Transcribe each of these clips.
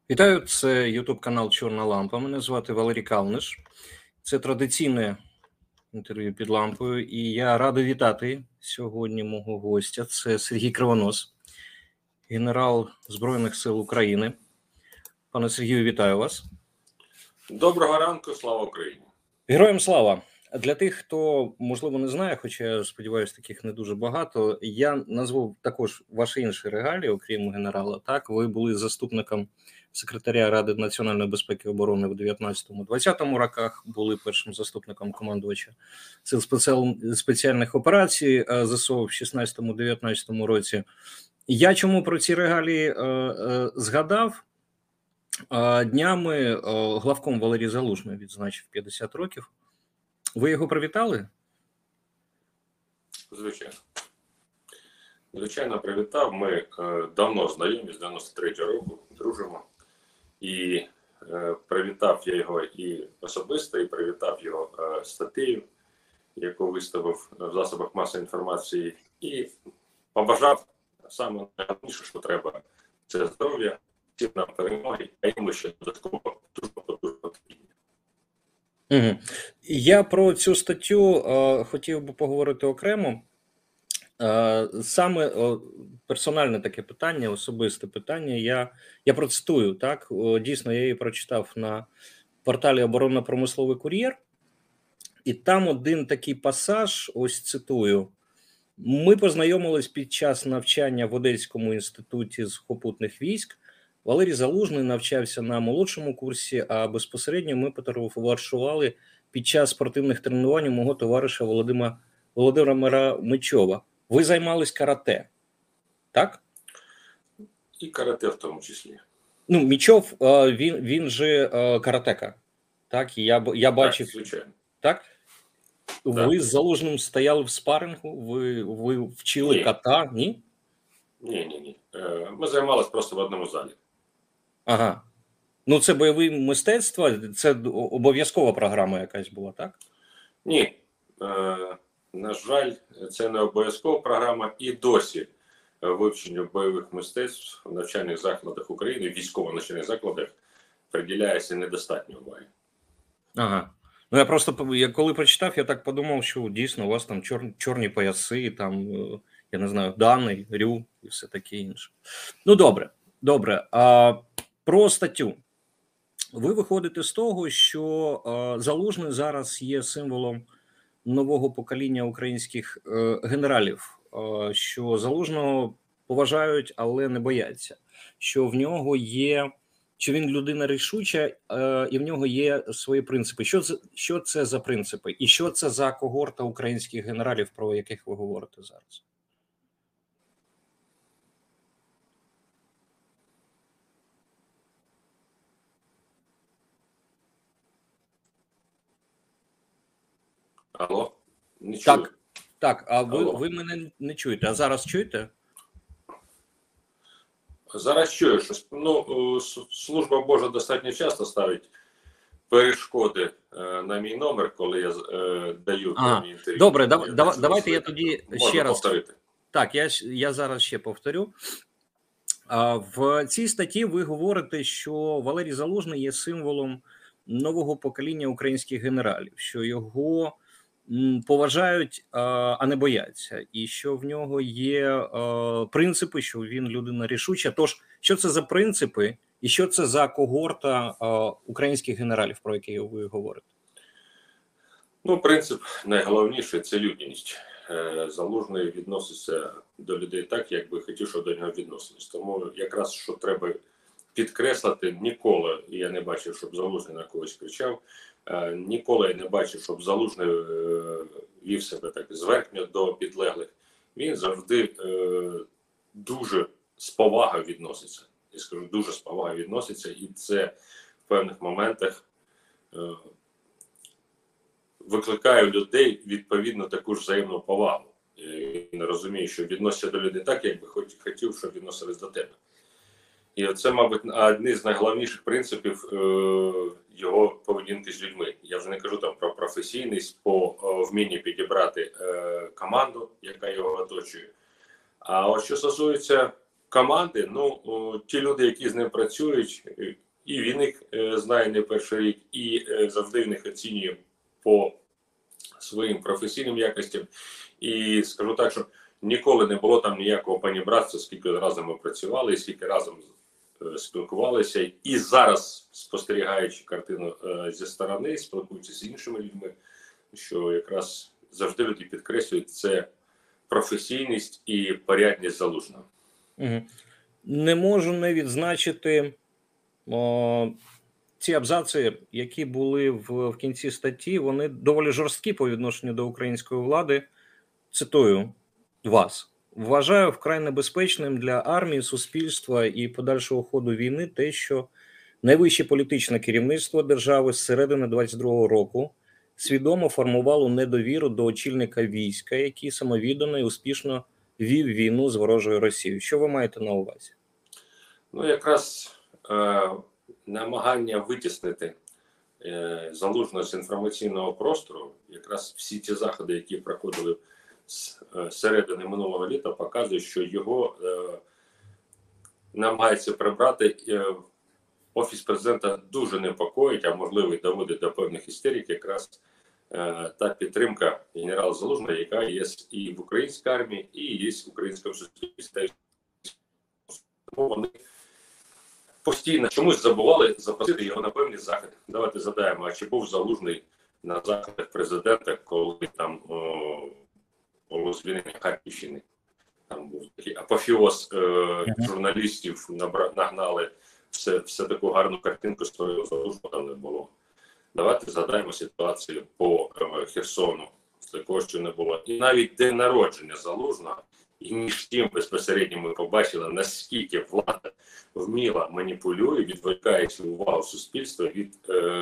Вітаю, це YouTube канал Чорна лампа. Мене звати Валерій Калниш. Це традиційне інтерв'ю під лампою. І я радий вітати сьогодні мого гостя. Це Сергій Кривонос, генерал Збройних сил України. Пане Сергію, вітаю вас. Доброго ранку, слава Україні. Героям слава. Для тих, хто, можливо, не знає, хоча, я сподіваюся, таких не дуже багато, я назву також ваші інші регалії, окрім генерала. Так, ви були заступником секретаря Ради національної безпеки і оборони в 19-20 роках, були першим заступником командувача сил спеціальних операцій ЗСУ в 16-19 році. Я чому про ці регалії згадав? Днями главком Валерій Залужний відзначив 50 років. Ви його привітали? Звичайно. Звичайно, привітав. Ми давно знайомі, з 93-го року, дружимо. І привітав я його і особисто, і привітав його статтею, яку виставив в засобах масової інформації. І побажав саме найголовніше, що треба, це здоров'я, всім нам перемоги, а йому ще додатково дуже потрібно. Угу. Я про цю статтю хотів би поговорити окремо. Саме персональне таке питання, особисте питання. Я процитую, так? Дійсно, я її прочитав на порталі Оборонно-промисловий кур'єр. І там один такий пасаж, ось цитую. Ми познайомились під час навчання в Одеському інституті сухопутних військ. Валерій Залужний навчався на молодшому курсі, а безпосередньо ми потоваришували під час спортивних тренувань у мого товариша Володимира Мичова. Ви займались карате, так? І карате в тому числі. Ну, Мичов, він же каратека, так? Я бачив. Так, звичайно. Так? Ви з Залужним стояли в спарингу? Ви вчили ката? Ні? Ні. Ми займалися просто в одному залі. Ага. Ну, це бойове мистецтво, це обов'язкова програма якась була, так? Ні. На жаль, це не обов'язкова програма і досі вивченню бойових мистецтв в навчальних закладах України, військово-навчальних закладах приділяється недостатньо уваги. Ага. Ну, я просто, коли прочитав, я так подумав, що дійсно у вас там чорні пояси, там, я не знаю, Даний, Рю і все таке інше. Ну, добре. Про статтю. Ви виходите з того, що Залужний зараз є символом нового покоління українських генералів, що Залужного поважають, але не бояться, що в нього є, що він людина рішуча, і в нього є свої принципи. Що це за принципи? І що це за когорта українських генералів, про яких ви говорите зараз? Алло? Не чую. Так, а ви мене не чуєте, а зараз чуєте? Зараз чую, що служба Божа достатньо часто ставить перешкоди на мій номер, коли я даю інтерв'ю. Добре, давайте я тоді ще раз повторити. Так, я зараз ще повторю. В цій статті ви говорите, що Валерій Залужний є символом нового покоління українських генералів, що його поважають, а не бояться, і що в нього є принципи, що він людина рішуча. Тож, що це за принципи і що це за когорта українських генералів, про які ви говорите? Ну, принцип найголовніший – це людяність. Залужний відноситься до людей так, як би хотів, щоб до нього відносились. Тому якраз, що треба підкреслити, ніколи я не бачив, щоб Залужний на когось кричав, ніколи я не бачив, щоб Залужний вів себе так зверхньо до підлеглих. Він завжди дуже з повагою відноситься. Я скажу, дуже з повагою відноситься, і це в певних моментах викликає у людей відповідно таку ж взаємну повагу. Він розуміє, що відноситься до людей так, як би хотів, щоб відносились до тебе. І це, мабуть, один з найголовніших принципів його поведінки з людьми. Я вже не кажу там про професійність, по вмінні підібрати команду, яка його оточує. А от що стосується команди, ті люди, які з ним працюють, і він їх знає не перший рік, і завжди в них оцінює по своїм професійним якостям. І скажу так, що ніколи не було там ніякого панібратства, скільки разом ми працювали, скільки разом спілкувалися. І зараз, спостерігаючи картину зі сторони, спілкуючись з іншими людьми, що якраз завжди люди підкреслюють це професійність і порядність Залужного. Не можу не відзначити ці абзаци, які були в кінці статті, вони доволі жорсткі по відношенню до української влади. Цитую вас. Вважаю вкрай небезпечним для армії, суспільства і подальшого ходу війни те, що найвище політичне керівництво держави з середини 22-го року свідомо формувало недовіру до очільника війська, який самовіддано і успішно вів війну з ворожою Росією. Що ви маєте на увазі? Якраз намагання витіснити Залужного з інформаційного простору, якраз всі ці заходи, які проходили з середини минулого літа, показують, що його намагається прибрати. Офіс президента дуже непокоїть, а можливо і доводить до певних істерик, якраз та підтримка генерала Залужного, яка є і в українській армії, і є в українському суспільстві. Тому вони постійно чомусь забували запросити його на певні заходи. Давайте задаємо, а чи був Залужний на заходах президента, коли там було звільнення Харківщини? Там був такий апофеоз журналістів, нагнали все таку гарну картинку створили Залужного, там не було. Давайте згадаємо ситуацію по Херсону, такого, що не було. І навіть день народження Залужного, і між тим безпосередньо ми побачили, наскільки влада вміло маніпулює, відволікаючи увагу суспільства від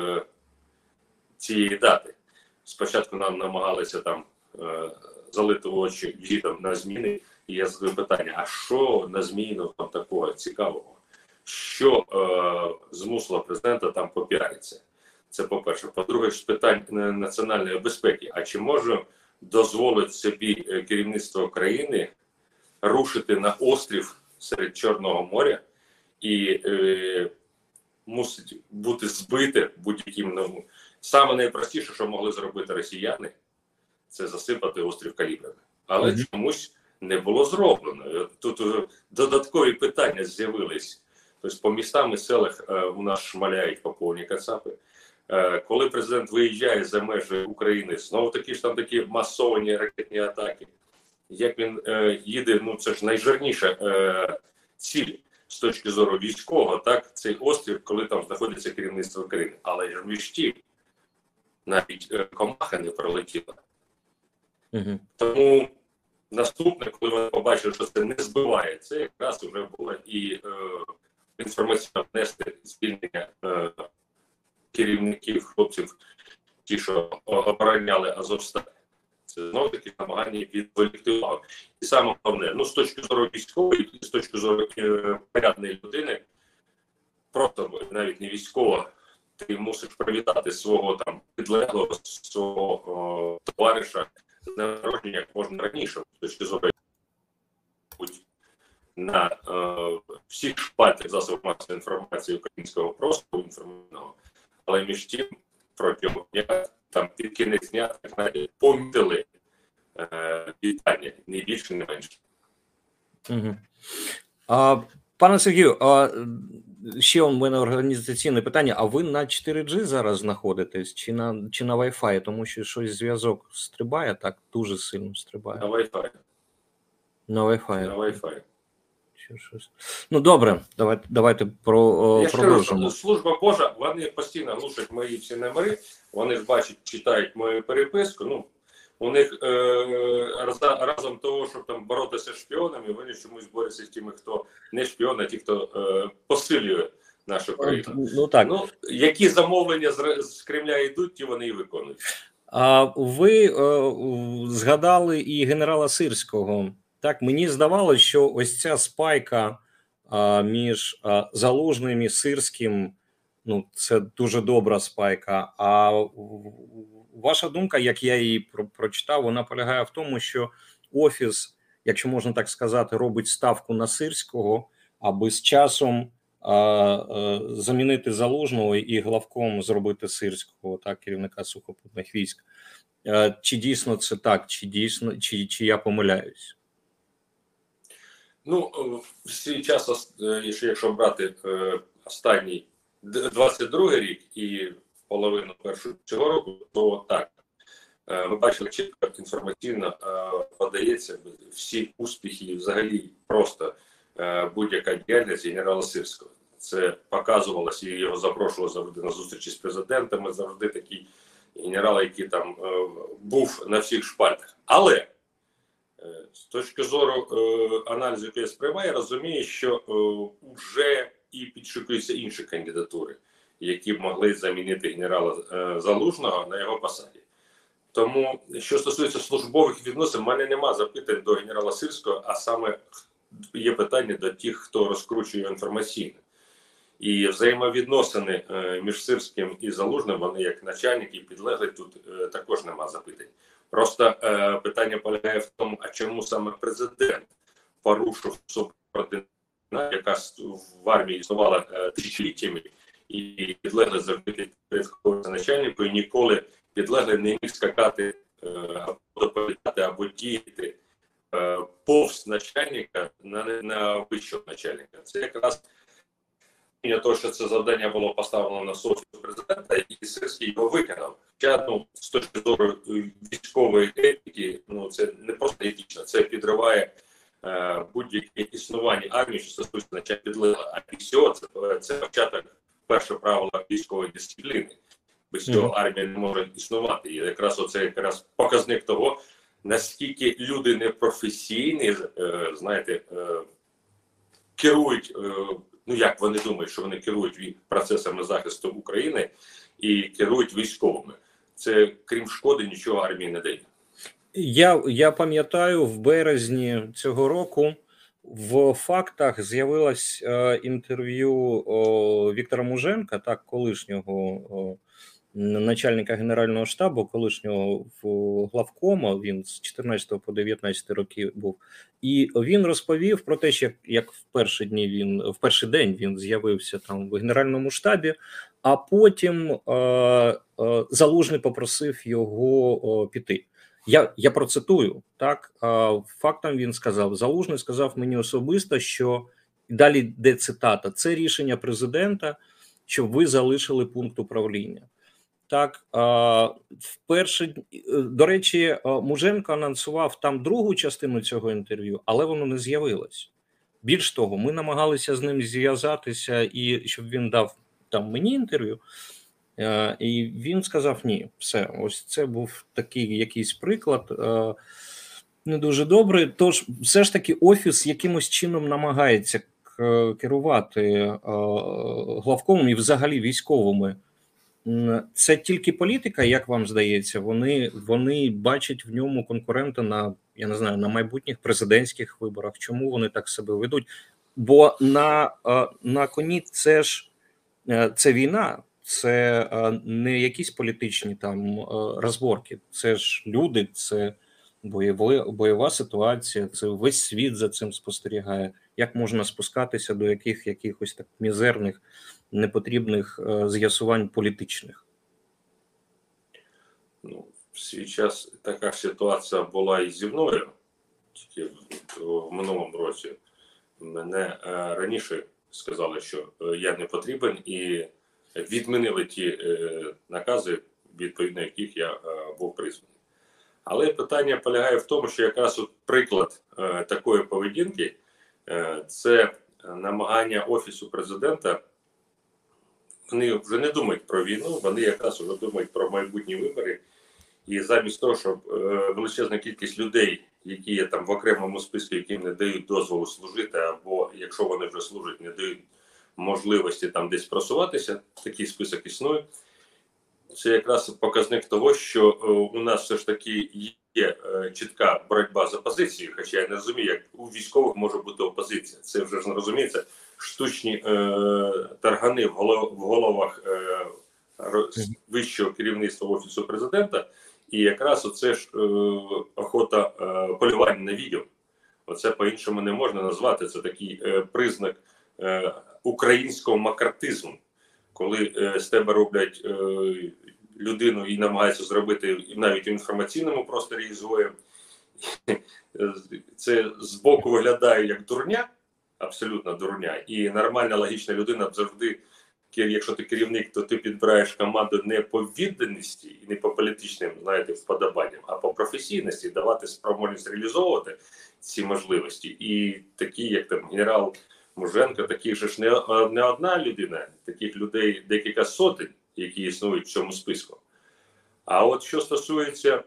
цієї дати. Спочатку нам намагалися там залити очі візитом на зміни, і я задаю питання, а що на зміну там такого цікавого? Що змусило президента там попіаритися? Це по-перше. По-друге, з питань національної безпеки. А чи може дозволити собі керівництво країни рушити на острів серед Чорного моря і мусить бути збите будь-яким... Саме найпростіше, що могли зробити росіяни, це засипати острів калібрами. Але чомусь не було зроблено. Тут додаткові питання з'явились. Тобто по містам і селах у нас шмаляють по повній кацапи. Коли президент виїжджає за межі України, знову таки ж там такі масовані ракетні атаки. Як він їде, це ж найжирніша ціль з точки зору військового, так, цей острів, коли там знаходиться керівництво країни. Але ж між тим, навіть комаха не пролетіла. Тому наступне, коли вони побачили, що це не збиває, це якраз вже було і інформаційно внести звільнення керівників, хлопців, ті, що обороняли Азовсталь. Це знову таки намагання відволікти увагу. І саме головне, з точки зору військової, з точки зору порядної людини, просто навіть не військово, ти мусиш привітати свого там підлеглого, свого товариша з народження як можна раніше, з точки зору на всіх шпальтах засобів масової інформації українського простору інформаційного, але між тим протягом дня, там під кінець дня, так навіть помітили вітання, не більше, не менше. Пане Сергію, ще у мене організаційне питання, а ви на 4G зараз знаходитесь чи на Wi-Fi? Тому що щось зв'язок стрибає, так дуже сильно стрибає. На Wi-Fi. На Wi-Fi. На Wi-Fi. Добре, давайте продовжимо. Я служба Божа, вони постійно глушать мої всі номери, вони ж бачать, читають мою переписку, у них разом того, щоб там боротися з шпіонами, вони чомусь борються з тими, хто не шпіон, а ті, хто посилює нашу країну. Так. Які замовлення з Кремля йдуть, ті вони і виконують. Ви згадали і генерала Сирського. Так, мені здавалося, що ось ця спайка між Залужним і Сирським, це дуже добра спайка. А ваша думка, як я її прочитав, вона полягає в тому, що Офіс якщо можна так сказати, робить ставку на Сирського, аби з часом замінити Залужного і главком зробити Сирського, так, керівника сухопутних військ. Чи дійсно це так, чи я помиляюсь? Ну, в свій час, якщо брати останній 22-й рік і половину першого цього року, то так, ми бачили чітко інформаційно подається всі успіхи і взагалі просто будь-яка діяльність генерала Сирського. Це показувалося, і його запрошували завжди на зустрічі з президентами, завжди такий генерал, який там був на всіх шпальтах. Але з точки зору аналізу, який я сприймаю, розумію, що вже і підшукуються інші кандидатури, які б могли замінити генерала Залужного на його посаді. Тому, що стосується службових відносин, в мене нема запитань до генерала Сирського, а саме є питання до тих, хто розкручує інформаційно. І взаємовідносини між Сирським і Залужним, вони як начальники і підлеглі, тут також нема запитань. Просто питання полягає в тому, а чому саме президент порушив субординацію, яка в армії існувала тисячоліттями, і підлеглий завжди підпорядковувався начальнику, і ніколи підлеглий не міг скакати або доповідати, або діяти повз начальника на вищого начальника. Це якраз того, що це завдання було поставлено на совість президента, і Сирський його виконав. Хоча, з точки зору військової етики, це не просто етично, це підриває будь-яке існування армії, що стосується начальника підлеглого. А всього це початок першого правила військової дисципліни. Без цього армія не може існувати. І якраз оце показник того, наскільки люди непрофесійні, знаєте, керують, як вони думають, що вони керують процесами захисту України і керують військовими. Це, крім шкоди, нічого армії не дає. Я пам'ятаю, в березні цього року в «Фактах» з'явилось інтерв'ю Віктора Муженка, так, колишнього начальника Генерального штабу, колишнього главкома, він з 14 по 19 роки був, і він розповів про те, що як в перший день він з'явився там в Генеральному штабі, а потім Залужний попросив його піти. Я процитую, так, фактом він сказав, Залужний сказав мені особисто, що, далі йде цитата, це рішення президента, щоб ви залишили пункт управління. Так, до речі, Муженко анонсував там другу частину цього інтерв'ю, але воно не з'явилось. Більш того, ми намагалися з ним зв'язатися, і щоб він дав там мені інтерв'ю, і він сказав ні, все, ось це був такий якийсь приклад, не дуже добрий. Тож все ж таки Офіс якимось чином намагається керувати главкомом і взагалі військовими. Це тільки політика, як вам здається? Вони бачать в ньому конкурента на, я не знаю, на майбутніх президентських виборах. Чому вони так себе ведуть? Бо на коні це війна, це не якісь політичні там розборки. Це ж люди, це бойова ситуація, це весь світ за цим спостерігає. Як можна спускатися до якихось так мізерних, непотрібних з'ясувань політичних? В свій час така ситуація була і зі мною. Тільки в минулому році мене раніше сказали, що я не потрібен, і відмінили ті накази, відповідно яких я був призваний. Але питання полягає в тому, що якраз приклад такої поведінки – це намагання Офісу президента. Вони вже не думають про війну, вони якраз вже думають про майбутні вибори. І замість того, щоб величезна кількість людей, які є там в окремому списку, яким не дають дозволу служити, або якщо вони вже служать, не дають можливості там десь просуватися, такий список існує. Це якраз показник того, що у нас все ж таки є чітка боротьба за позицію, хоча я не розумію, як у військових може бути опозиція. Це вже ж не розуміється. Штучні таргани в головах вищого керівництва Офісу президента, і якраз оце ж охота полювання на відео. Оце по-іншому не можна назвати. Це такий признак українського макартизму, коли з тебе роблять людину і намагаються зробити навіть в інформаційному просторі ізгоєм. Це збоку виглядає як дурня, абсолютно дурня, і нормальна логічна людина завжди, якщо ти керівник, то ти підбираєш команду не по відданості і не по політичним, знаєте, вподобанням, а по професійності, давати спроможність реалізовувати ці можливості. І такі, як там генерал Муженко, таких же ж не одна людина, таких людей декілька сотень, які існують в цьому списку. А от що стосується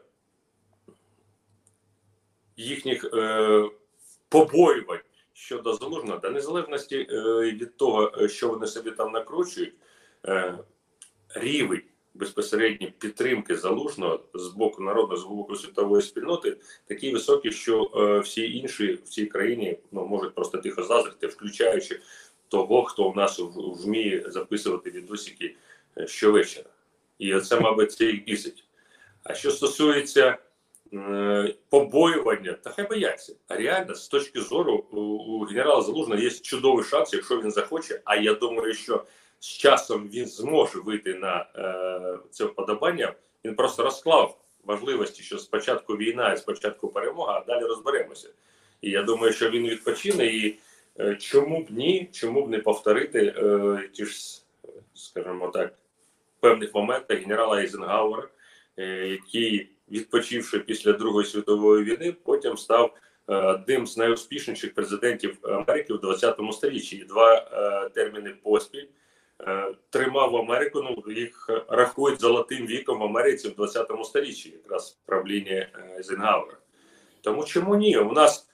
їхніх побоювань щодо Залужного, та незалежності від того, що вони собі там накручують, рівень безпосередньо підтримки Залужного з боку народу, з боку світової спільноти такий високий, що всі інші в цій країні можуть просто тихо заздрити, включаючи того, хто у нас вміє записувати відосики щовечора. І це, мабуть, це їх бісить. А що стосується побоювання, та хай бояться. А реально, з точки зору, у генерала Залужного є чудовий шанс, якщо він захоче, а я думаю, що з часом він зможе вийти на це вподобання. Він просто розклав важливості, що спочатку війна і спочатку перемога, а далі розберемося. І я думаю, що він відпочине, і чому б ні, чому б не повторити ті ж, скажімо так, в певних моментах генерала Ейзенгауера, який, відпочивши після Другої світової війни, потім став одним з найуспішніших президентів Америки в 20 столітті. І 2 терміни поспіль тримав Америку, їх рахують золотим віком в Америці в 20 столітті, якраз правління Ейзенгауера. Тому чому ні? У нас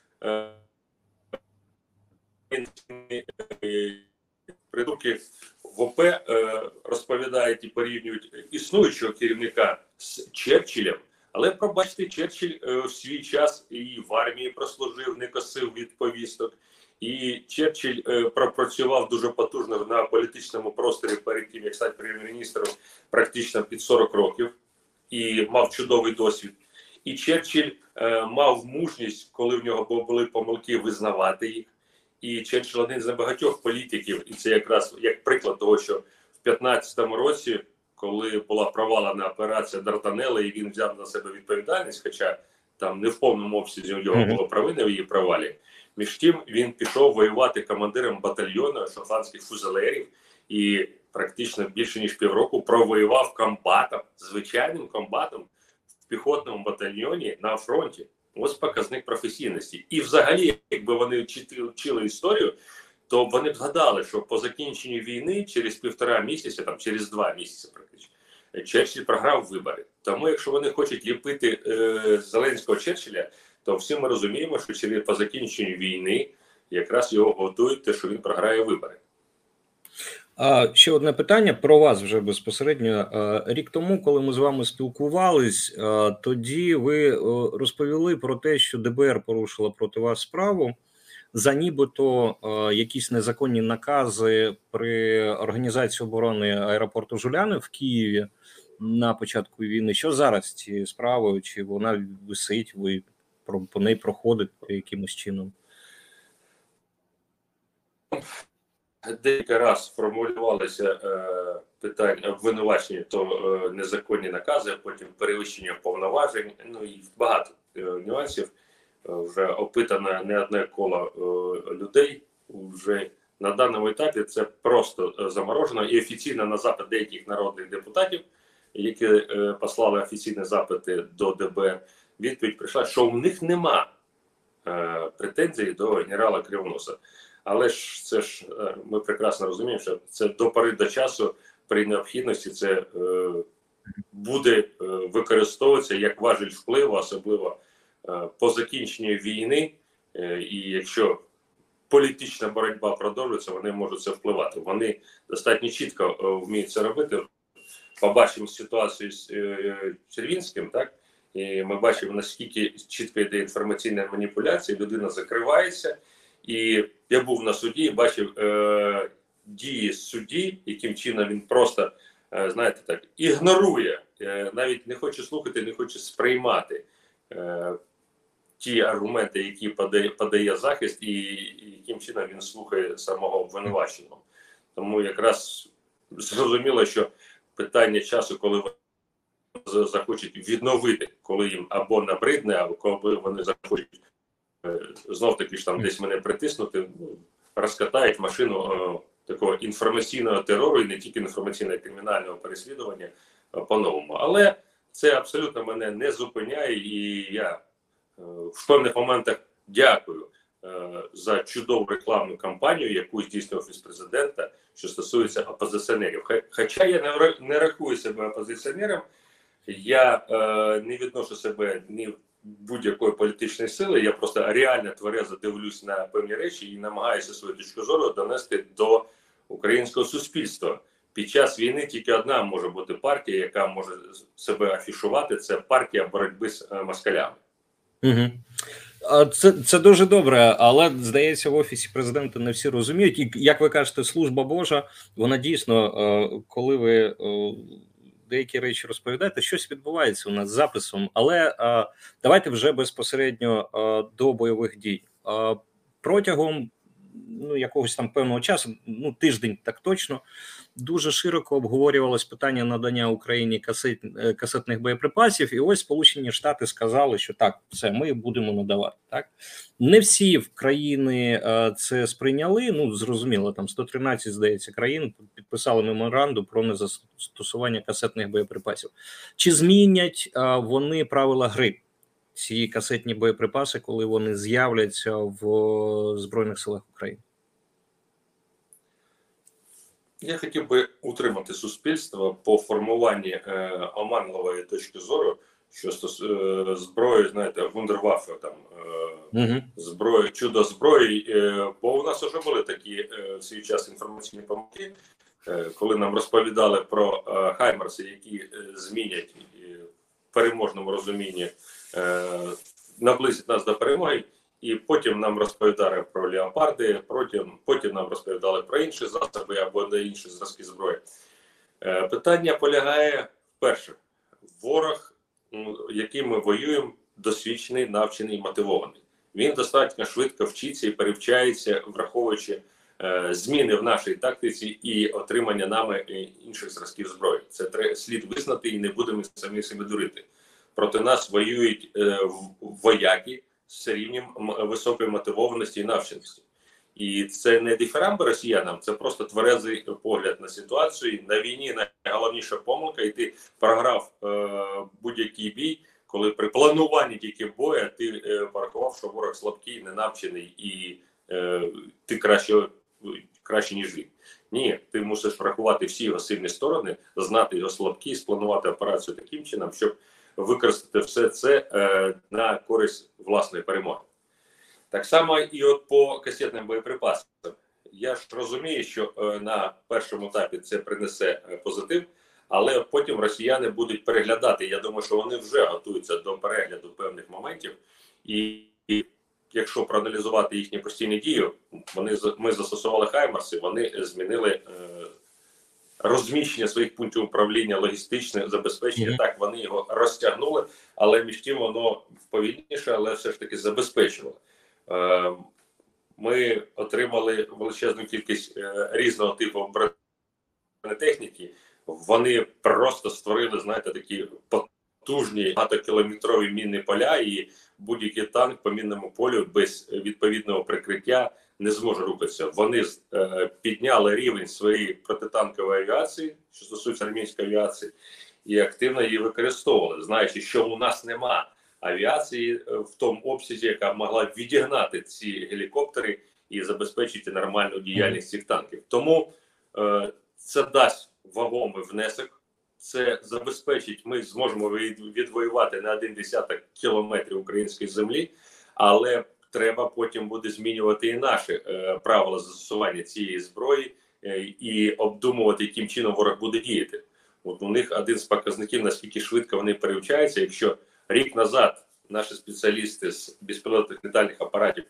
придурки в ОП розповідають і порівнюють існуючого керівника з Черчиллем, але, пробачте, Черчилль в свій час і в армії прослужив, не косив від повісток, і Черчилль пропрацював дуже потужно на політичному просторі перед тим, як стати прем'єр-міністром, практично під 40 років, і мав чудовий досвід. І Черчилль мав мужність, коли в нього були помилки, визнавати їх. І Черчилль один з небагатьох політиків, і це якраз як приклад того, що в 15-му році, коли була провалена операція Дарданелла, і він взяв на себе відповідальність, хоча там не в повному обсязі у нього було провини в її провалі, між тим він пішов воювати командиром батальйону шотландських фузелерів і практично більше ніж півроку провоював комбатом, звичайним комбатом в піхотному батальйоні на фронті. Ось показник професійності. І взагалі, якби вони вчили історію, то вони б згадали, що по закінченню війни через 1,5 місяця, там через 2 місяці практично, Черчилль програв вибори. Тому якщо вони хочуть ліпити Зеленського Черчилля, то всі ми розуміємо, що по закінченню війни якраз його готують те, що він програє вибори. Ще одне питання про вас вже безпосередньо. Рік тому, коли ми з вами спілкувались, тоді ви розповіли про те, що ДБР порушило проти вас справу за нібито якісь незаконні накази при організації оборони аеропорту Жуляни в Києві на початку війни. Що зараз з цією справою? Чи вона висить, ви по неї проходите якимось чином? Декілька раз формулювалися питання обвинувачення, то незаконні накази, потім перевищення повноважень, ну і багато нюансів. Вже опитано не одне коло людей. Вже на даному етапі це просто заморожено. І офіційно на запит деяких народних депутатів, які послали офіційні запити до ДБР, відповідь прийшла, що у них нема претензій до генерала Кривоноса. Але ж це ж ми прекрасно розуміємо, що це до пори до часу при необхідності це буде використовуватися як важіль впливу, особливо по закінченню війни. І якщо політична боротьба продовжується, вони можуть це впливати. Вони достатньо чітко вміють це робити. Побачимо ситуацію з Червінським, так? І ми бачимо, наскільки чітко йде інформаційна маніпуляція, людина закривається. І я був на суді і бачив дії судді, яким чином він просто, знаєте так, ігнорує, навіть не хоче слухати, не хоче сприймати ті аргументи, які подає захист, і яким чином він слухає самого обвинуваченого. Тому якраз зрозуміло, що питання часу, коли вони захочуть відновити, коли їм або набридне, або коли вони захочуть знов-таки ж там десь мене притиснути, розкатають машину такого інформаційного терору, і не тільки інформаційного, кримінального переслідування по-новому. Але це абсолютно мене не зупиняє, і я в певних моментах дякую за чудову рекламну кампанію, яку здійснює Офіс Президента, що стосується опозиціонерів. Хоча я не рахую себе опозиціонером, я не відношу себе ні будь-якої політичної сили, я просто реально тверезо дивлюсь на певні речі і намагаюся свою точку зору донести до українського суспільства. Під час війни тільки одна може бути партія, яка може себе афішувати, це партія боротьби з москалями. Угу. Це дуже добре, але, здається, в Офісі Президента не всі розуміють. І, як ви кажете, служба Божа, вона дійсно, коли ви деякі речі розповідаєте, щось відбувається у нас з записом, але давайте вже безпосередньо до бойових дій. Протягом якогось там певного часу, тиждень так точно, дуже широко обговорювалось питання надання Україні касетних боєприпасів, і ось Сполучені Штати сказали, що так, все, ми будемо надавати. Так? Не всі в країни це сприйняли, зрозуміло, там 113, здається, країн підписали меморандум про незастосування касетних боєприпасів. Чи змінять вони правила гри? Ці касетні боєприпаси, коли вони з'являться в Збройних силах України? Я хотів би утримати суспільство по формуванні оманливої точки зору, що зброї, знаєте, вундерваффе, там, зброї, чудо зброї, бо у нас вже були такі в свій час інформаційні помилки, коли нам розповідали про хаймерси, які змінять в переможному розумінні, наблизять нас до перемоги, і потім нам розповідали про леопарди, потім нам розповідали про інші засоби або на інші зразки зброї. Питання полягає, перше, ворог, яким ми воюємо, досвідчений, навчений, мотивований. Він достатньо швидко вчиться і перевчається, враховуючи зміни в нашій тактиці і отримання нами інших зразків зброї. Це слід визнати, і не будемо самі себе дурити. Проти нас воюють вояки з рівнем високої мотивованості і навченості. І це не дифирамби росіянам, це просто тверезий погляд на ситуацію. На війні найголовніша помилка, і ти програв будь-який бій, коли при плануванні тільки бою ти порахував, що ворог слабкий, ненавчений і ти краще, ніж він. Ні, ти мусиш врахувати всі його сильні сторони, знати його слабкі, спланувати операцію таким чином, щоб використати все це на користь власної перемоги. Так само і от по касетним боєприпасам. Я ж розумію, що на першому етапі це принесе позитив, але потім росіяни будуть переглядати. Я думаю, що вони вже готуються до перегляду певних моментів. І якщо проаналізувати їхні постійні дії, ми застосували хаймерси, вони змінили розміщення своїх пунктів управління, логістичне забезпечення. Так, вони його розтягнули, але між тим воно повільніше, але все ж таки забезпечувало. Ми отримали величезну кількість різного типу бронетехніки. Вони просто створили, знаєте, такі потужні багатокілометрові мінні поля, і будь-який танк по мінному полю без відповідного прикриття не зможе рухатися. Вони підняли рівень своєї протитанкової авіації, що стосується армійської авіації, і активно її використовували, знаючи, що у нас нема авіації в тому обсязі, яка могла відігнати ці гелікоптери і забезпечити нормальну діяльність цих танків. Тому це дасть вагомий внесок, це забезпечить, ми зможемо відвоювати на 1/10 кілометрів української землі, але треба потім буде змінювати і наші правила застосування цієї зброї і обдумувати, яким чином ворог буде діяти. От у них один з показників, наскільки швидко вони перевчаються. Якщо рік назад наші спеціалісти з безпілотних літальних апаратів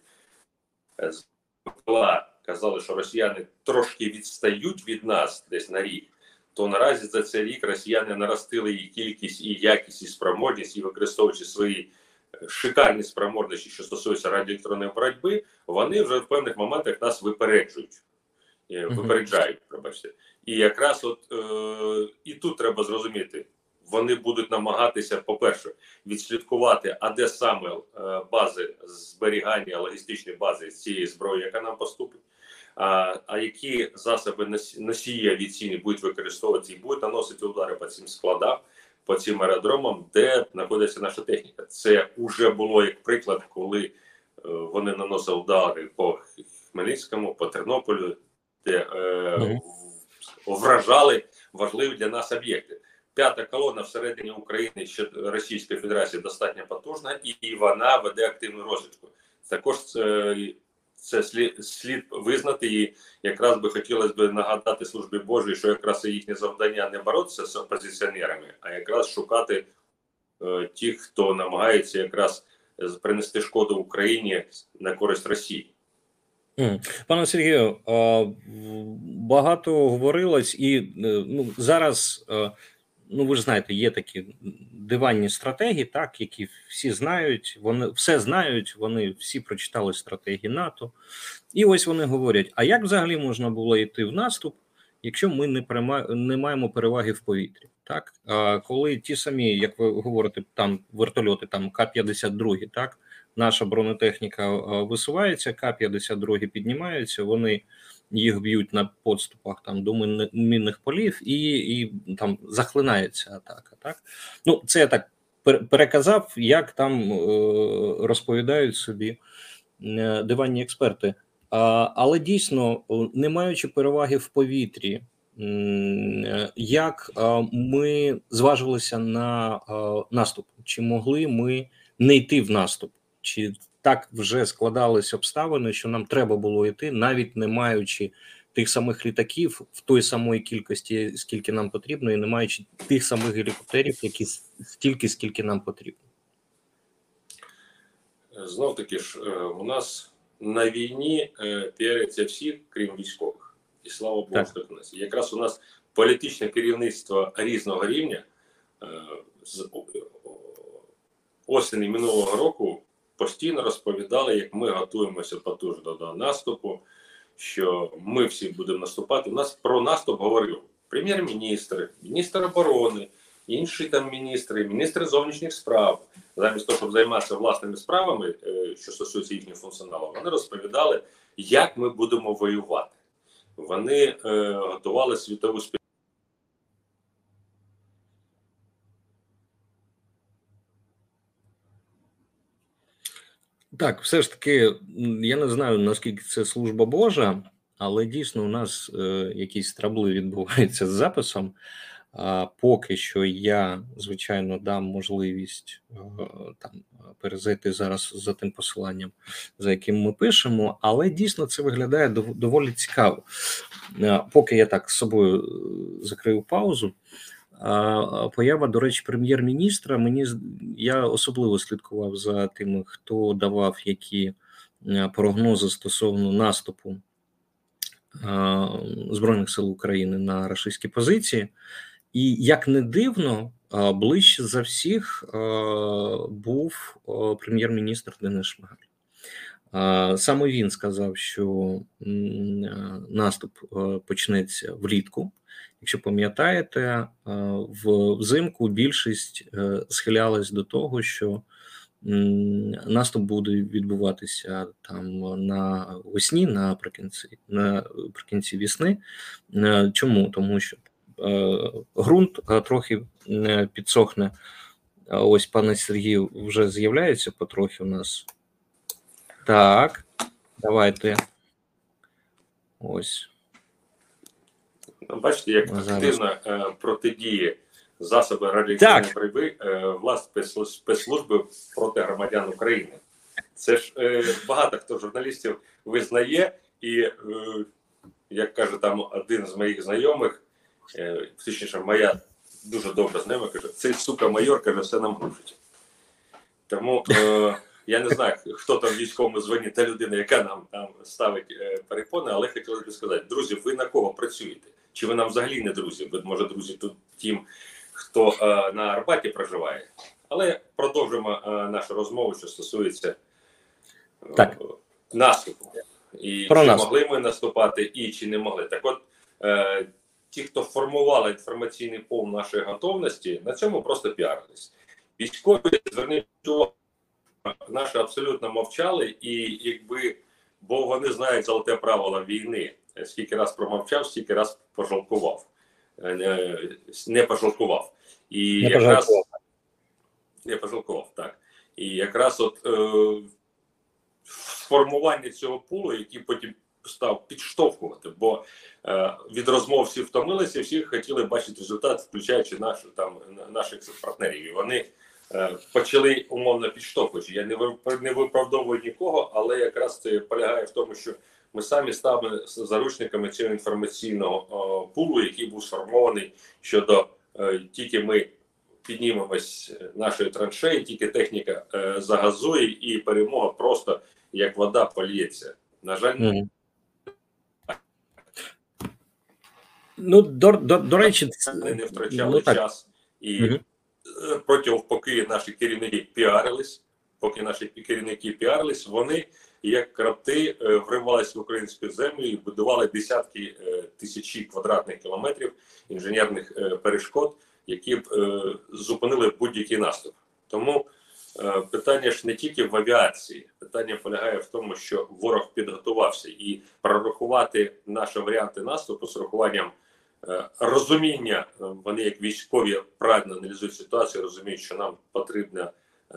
казали, що росіяни трошки відстають від нас десь на рік, то наразі за цей рік росіяни наростили і кількість, і якість, і спроможність, і використовуючи свої шикарні спроможності, що стосуються радіоелектронної боротьби, вони вже в певних моментах нас випереджають, пробачте. І якраз і тут треба зрозуміти, вони будуть намагатися, по-перше, відслідкувати, а де саме бази зберігання, логістичні бази з цієї зброї, яка нам поступить, а які засоби носії авіаційні будуть використовувати і будуть наносити удари по цим складам, по цим аеродромам, де знаходиться наша техніка. Це вже було як приклад, коли вони наносили удари по Хмельницькому, по Тернополю, де вражали важливі для нас об'єкти. П'ята колона всередині України, що Російської Федерації, достатньо потужна, і вона веде активну розвідку. Також це слід визнати, і якраз би хотілося б нагадати Службі Божій, що якраз їхнє завдання не боротися з опозиціонерами, а якраз шукати тих, хто намагається якраз принести шкоду Україні на користь Росії. Пане Сергію, багато говорилось, і зараз, ви ж знаєте, є такі диванні стратегії, так, які всі знають, вони все знають, вони всі прочитали стратегії НАТО, і ось вони говорять, а як взагалі можна було йти в наступ, якщо ми не маємо переваги в повітрі, так? Коли ті самі, як ви говорите, там вертольоти, там К-52, так, наша бронетехніка висувається, К-52 піднімаються, вони їх б'ють на підступах там до мінних полів і там захлинається атака. Так? Це я так переказав, як там розповідають собі диванні експерти. Але дійсно, не маючи переваги в повітрі, як ми зважилися на наступ? Чи могли ми не йти в наступ? Чи так вже складались обставини, що нам треба було йти, навіть не маючи тих самих літаків в той самої кількості, скільки нам потрібно, і не маючи тих самих гелікоптерів, які стільки, скільки нам потрібно? Знов таки ж, у нас на війні піаряться всі, крім військових. І слава Богу, що у нас. Якраз у нас політичне керівництво різного рівня з осені минулого року постійно розповідали, як ми готуємося потужно до наступу, що ми всі будемо наступати. У нас про наступ говорив прем'єр-міністр, міністр оборони, інші там міністри зовнішніх справ. Замість того, щоб займатися власними справами, що стосується їхнього функціоналу, вони розповідали, як ми будемо воювати. Вони готували світову спільноту. Так, все ж таки, я не знаю, наскільки це служба Божа, але дійсно у нас якісь трабли відбуваються з записом. Поки що я, звичайно, дам можливість там перезайти зараз за тим посиланням, за яким ми пишемо, але дійсно це виглядає доволі цікаво. Поки я так з собою закрию паузу, поява, до речі, прем'єр-міністра, я особливо слідкував за тими, хто давав які прогнози стосовно наступу Збройних сил України на рашистські позиції. І, як не дивно, ближче за всіх був прем'єр-міністр Денис Шмигаль. Саме він сказав, що наступ почнеться влітку. Якщо пам'ятаєте, взимку більшість схилялась до того, що наступ буде відбуватися там на весні, наприкінці весни. Чому? Тому що ґрунт трохи підсохне. Ось, пане Сергію, вже з'являється потрохи у нас. Так, давайте. Ось. Бачите, як активно протидіє засоби радіаційної боротьби власне спецслужби проти громадян України. Це ж багато хто журналістів визнає, і, як каже там один з моїх знайомих, точніше, моя дуже добра знайома, каже, цей сука майор, каже, все нам глушить. Тому я не знаю, хто там в військовому званні, та людина, яка нам там ставить перепони, але хотілося б сказати, друзі, ви на кого працюєте? Чи ви нам взагалі не друзі? Ви, може, друзі тут тим, хто на Арбаті проживає, Але продовжимо нашу розмову, що стосується Так. наступу. І Про чи наступ. могли ми наступати, і чи не могли. Так от, ті, хто формували інформаційний пул нашої готовності, на цьому просто піарились. Військові, зверніть увагу, наші абсолютно мовчали, і якби, бо вони знають золоте правило війни. Скільки раз промовчав, стільки раз пожалкував. Не пожалкував. І Не якраз пожалкував. не пожалкував, так. І якраз от формування цього пулу, який потім став підштовхувати, бо від розмов всі втомилися, всі хотіли бачити результат, включаючи наших партнерів. І вони почали умовно підштовхувати. Я не виправдовую нікого, але якраз це полягає в тому, що ми самі стали заручниками цього інформаційного пулу, який був сформований щодо тільки ми піднімемось нашої траншеї, тільки техніка загазує і перемога просто як вода польється. На жаль, ну, до речі, не втрачали час. І поки наші керівники піарились, вони як кроти вривалися в українську землю і будували десятки тисячі квадратних кілометрів інженерних перешкод, які б зупинили будь-який наступ. Тому питання ж не тільки в авіації, питання полягає в тому, що ворог підготувався, і прорахувати наші варіанти наступу з урахуванням розуміння, вони як військові правильно аналізують ситуацію, розуміють, що нам потрібна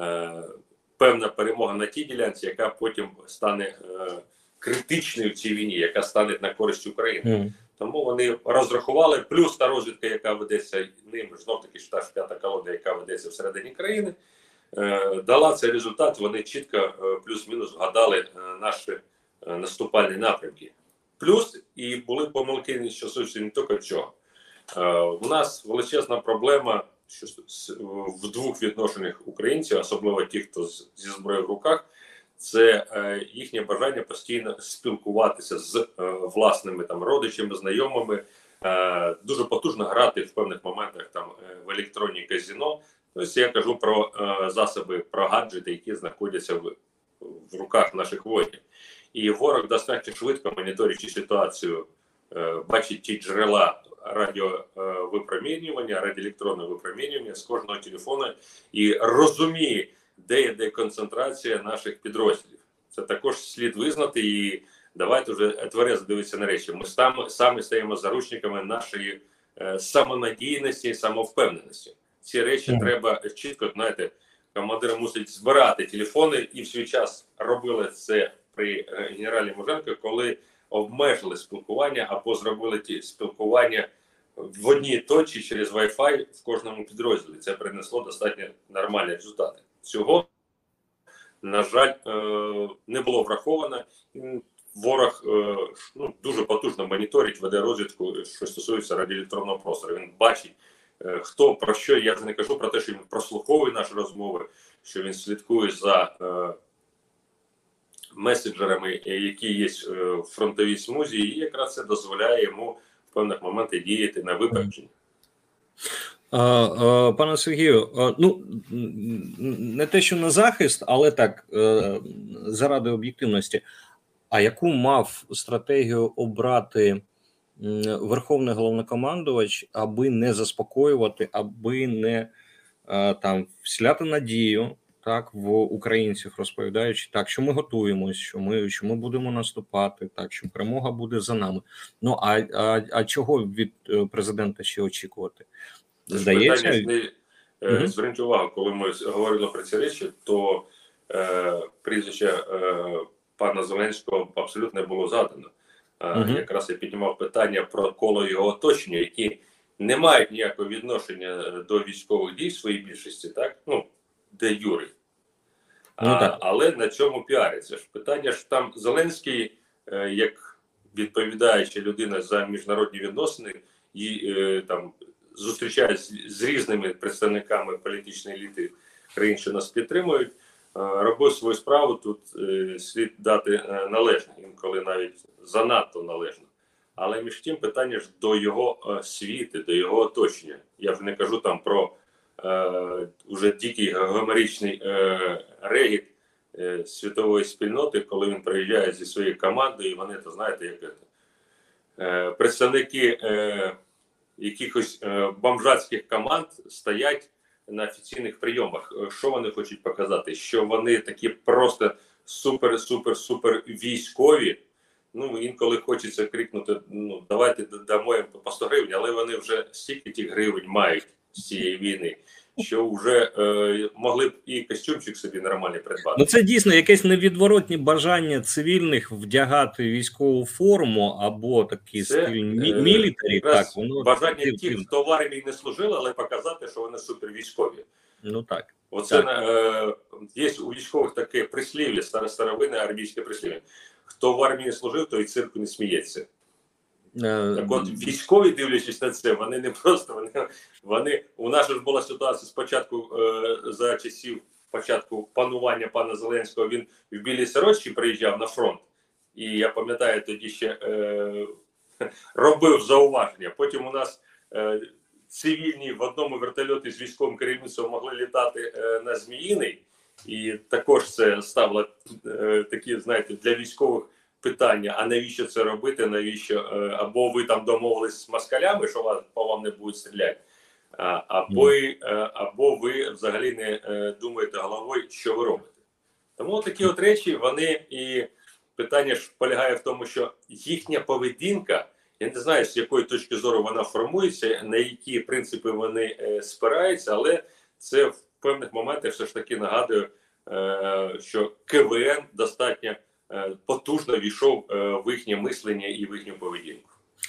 певна перемога на тій ділянці, яка потім стане критичною в цій війні, яка стане на користь України. Тому вони розрахували, плюс та розвідка, яка ведеться ним, знов-таки ж та ж п'ята колона, яка ведеться всередині країни, дала цей результат, вони чітко плюс-мінус вгадали наші наступальні напрямки. Плюс і були помилки, що стосуються не тільки чого. У нас величезна проблема що в двох відношеннях українців, особливо ті, хто зі зброєю в руках, це їхнє бажання постійно спілкуватися з власними там родичами, знайомими, дуже потужно грати в певних моментах там в електронні казино. Тобто я кажу про засоби, про гаджети, які знаходяться в руках наших воїнів. І ворог достатньо швидко, моніторячи ситуацію, бачить ті джерела радіовипромінювання, радіоелектронного випромінювання з кожного телефона і розуміє, де є концентрація наших підрозділів. Це також слід визнати, і давайте вже тверезо дивитися на речі. Ми самі стаємо заручниками нашої самонадійності і самовпевненості. Ці речі треба чітко, знаєте, командир мусить збирати телефони, і в свій час робили це при генералі Муженко, коли обмежили спілкування або зробили ті спілкування в одній точці через Wi-Fi в кожному підрозділі. Це принесло достатньо нормальні результати. Цього, на жаль, не було враховано. Ворог дуже потужно моніторить, веде розвідку, що стосується радіоелектронного простору. Він бачить, хто про що. Я вже не кажу про те, що він прослуховує наші розмови, що він слідкує за меседжерами, які є в фронтовій смузі, і якраз це дозволяє йому в певних моментах діяти на випередження. Пане Сергію, ну не те, що на захист, але так, заради об'єктивності. А яку мав стратегію обрати Верховний Головнокомандувач, аби не заспокоювати, аби не там вселяти надію, так, в українців, розповідаючи, так, що ми готуємось, що ми будемо наступати, так, що перемога буде за нами. Ну, а чого від президента ще очікувати? Здається, зверніть увагу, коли ми говорили про ці речі, то прізвище пана Зеленського абсолютно не було задано. Якраз я піднімав питання про коло його оточення, які не мають ніякого відношення до військових дій в своїй більшості, так? Ну, де юри. Але на цьому піариться. Питання ж там Зеленський, як відповідаюча людина за міжнародні відносини, і там зустрічається з різними представниками політичної еліти країн, що нас підтримують, робив свою справу, тут слід дати належне, інколи навіть занадто належно. Але між тим питання ж до його світи, до його оточення. Я вже не кажу там про уже дикий гомеричний регіт світової спільноти, коли він приїжджає зі своєю командою, і вони, то знаєте, як це, представники якихось бомжатських команд стоять на офіційних прийомах. Що вони хочуть показати? Що вони такі просто супер військові. Ну, інколи хочеться крикнути, ну, давайте дамо їм по 100 гривень, але вони вже стільки тих гривень мають з цієї війни, що вже могли б і костюмчик собі нормальний придбати. Ну, це дійсно якесь невідворотні бажання цивільних вдягати військову форму або такий стиль мілітарі. Так, воно бажання тих, хто в армії не служили, але показати, що вони супервійськові. Ну так. Оце є у військових таке прислів'я, старовинне армійське прислів'я. Хто в армії не служив, той цирку не сміється. Так от, військові, дивлячись на це, вони не просто, вони у нас ж була ситуація спочатку, за часів початку панування пана Зеленського, він в білій сорочці приїжджав на фронт, і я пам'ятаю, тоді ще робив зауваження. Потім у нас цивільні в одному вертольоті з військовим керівництвом могли літати на Зміїний, і також це ставило такі, знаєте, для військових питання, а навіщо це робити, навіщо, або ви там домовились з москалями, що по вам не будуть стріляти, або ви взагалі не думаєте головою, що ви робите. Тому такі от речі, вони, і питання ж полягає в тому, що їхня поведінка, я не знаю, з якої точки зору вона формується, на які принципи вони спираються, але це в певних моментах все ж таки нагадує, що КВН достатньо потужно війшов в їхнє мислення і в їхню поведінку.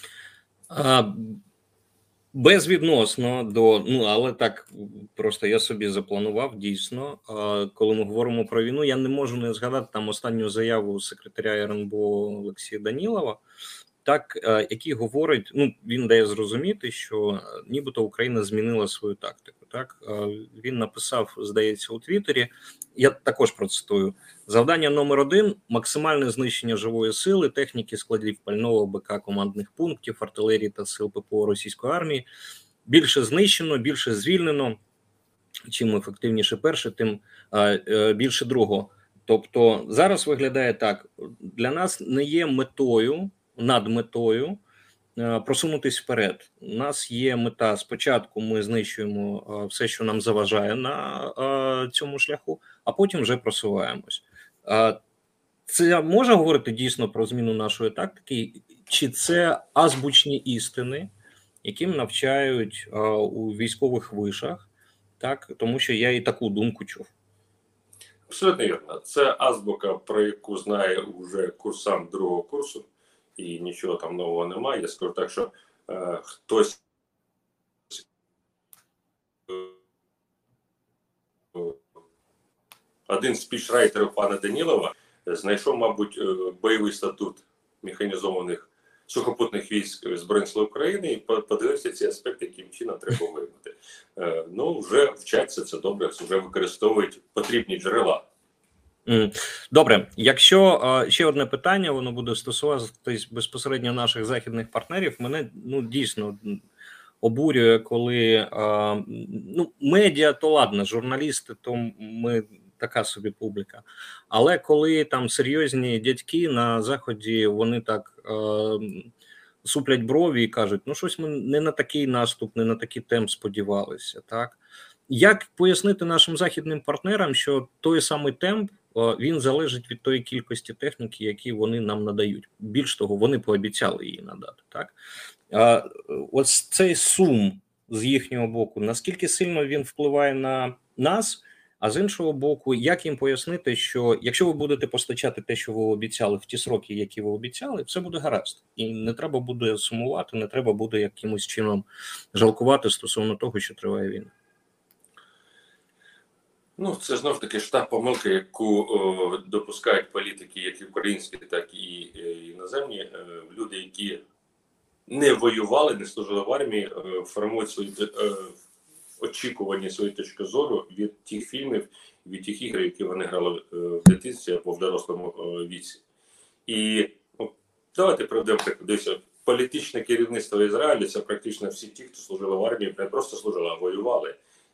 Безвідносно до, ну, але так, просто я собі запланував, дійсно, коли ми говоримо про війну, я не можу не згадати там останню заяву секретаря РНБО Олексія Данілова, так, який говорить, ну, він дає зрозуміти, що нібито Україна змінила свою тактику. Так, він написав, здається, у Твіттері, я також процитую: завдання номер 1 – максимальне знищення живої сили, техніки, складів пального, БК, командних пунктів, артилерії та сил ППО російської армії. Більше знищено, більше звільнено. Чим ефективніше перше, тим більше другого. Тобто зараз виглядає так: для нас не є метою, надметою просунутись вперед. У нас є мета: спочатку ми знищуємо все, що нам заважає на цьому шляху, а потім вже просуваємось. Це може говорити дійсно про зміну нашої тактики, чи це азбучні істини, яким навчають у військових вишах, так? Тому що я і таку думку чув. Абсолютно вірно. Це азбука, про яку знає вже курсант другого курсу, і нічого там нового немає. Я скажу так, що хтось один з спічрайтерів пана Данілова знайшов, мабуть, бойовий статут механізованих сухопутних військ Збройних сил України і подивився ці аспекти, яким чином треба виявити. Ну, вже вчаться, це добре, вже використовують потрібні джерела. Добре, якщо ще одне питання, воно буде стосуватись безпосередньо наших західних партнерів. Мене, ну, дійсно обурює, коли медіа, то ладно, журналісти, то ми така собі публіка. Але коли там серйозні дядьки на Заході, вони так суплять брові і кажуть, ну щось ми не на такий наступ, не на такий темп сподівалися, так? Як пояснити нашим західним партнерам, що той самий темп, він залежить від тої кількості техніки, які вони нам надають. Більш того, вони пообіцяли її надати. Так? Ось цей сум з їхнього боку, наскільки сильно він впливає на нас, а з іншого боку, як їм пояснити, що якщо ви будете постачати те, що ви обіцяли в ті сроки, які ви обіцяли, все буде гаразд. І не треба буде сумувати, не треба буде якимось чином жалкувати стосовно того, що триває війна. Ну, це знов таки ж та помилка, яку допускають політики, як і українські, так і іноземні. Люди, які не воювали, не служили в армії, формують свої очікування, свої точки зору від тих фільмів, від тих ігор, які вони грали в дитинстві або в дорослому віці. І давайте проведемо приклад. Політичне керівництво Ізраїлю – це практично всі ті, хто служили в армії, не просто служили, а воювали.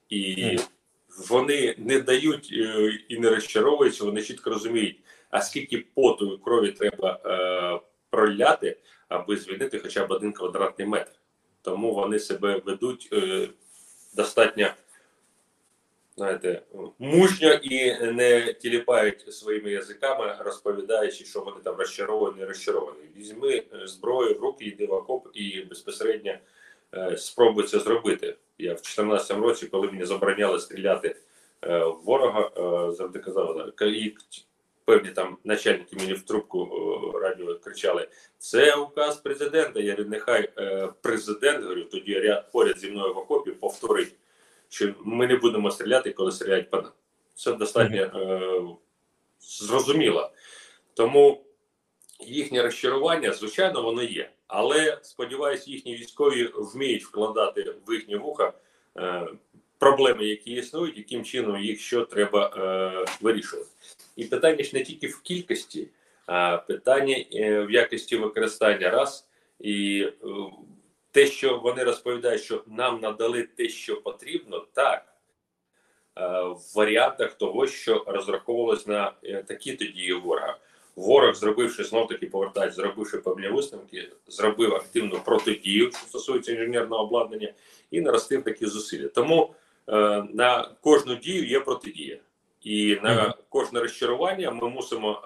І вони не дають і не розчаровуються, вони чітко розуміють, а скільки поту і крові треба проляти, аби звільнити хоча б 1 квадратний метр. Тому вони себе ведуть достатньо, знаєте, мужньо і не тіліпають своїми язиками, розповідаючи, що вони там розчаровані, розчаровані. Візьми зброю в руки, йди в окоп і безпосередньо спробуй це зробити. Я в 2014 році, коли мені забороняли стріляти в ворога, завжди казав, і певні там начальники мені в трубку радіо кричали: це указ президента. Я говорю, нехай президент, говорю, тоді ряд поряд зі мною в окопі повторить, що ми не будемо стріляти, коли стріляють по нам. Це достатньо зрозуміло. Тому їхнє розчарування, звичайно, воно є. Але, сподіваюся, їхні військові вміють вкладати в їхні вуха проблеми, які існують, яким чином їх що треба вирішувати. І питання ж не тільки в кількості, а питання в якості використання раз. І те, що вони розповідають, що нам надали те, що потрібно, так, в варіантах того, що розраховувалось на такі дії ворога. Ворог, зробивши, знов-таки повертають, зробивши певні висновки, зробив активну протидію, що стосується інженерного обладнання, і наростив такі зусилля. Тому на кожну дію є протидія. І на кожне розчарування ми мусимо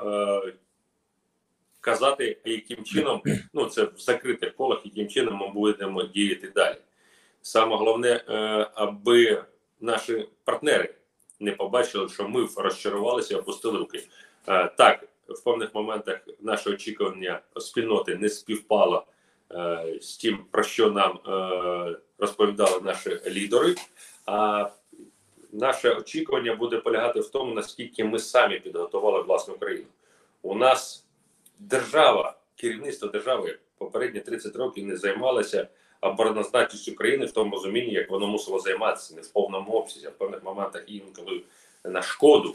казати, яким чином, ну це в закритих колах, яким чином ми будемо діяти далі. Саме головне, аби наші партнери не побачили, що ми розчарувалися і опустили руки. Так, в певних моментах наше очікування спільноти не співпало з тим, про що нам розповідали наші лідери. А наше очікування буде полягати в тому, наскільки ми самі підготували власну країну. У нас держава, керівництво держави попередні 30 років не займалося обороноздатністю країни в тому розумінні, як воно мусило займатися, не в повному обсязі, а в певних моментах інколи на шкоду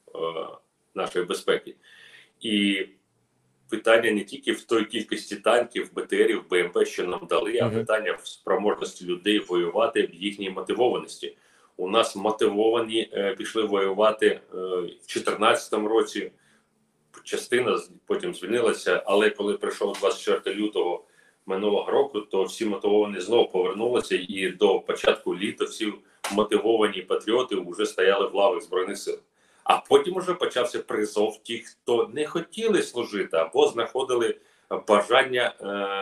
нашої безпеки. І питання не тільки в той кількості танків, БТРів, БМП, що нам дали, а питання в спроможності людей воювати, в їхній мотивованості. У нас мотивовані пішли воювати в 2014 році, частина потім звільнилася, але коли прийшов 24 лютого минулого року, то всі мотивовані знову повернулися, і до початку літа всі мотивовані патріоти вже стояли в лавах Збройних сил. А потім уже почався призов тих, хто не хотіли служити або знаходили бажання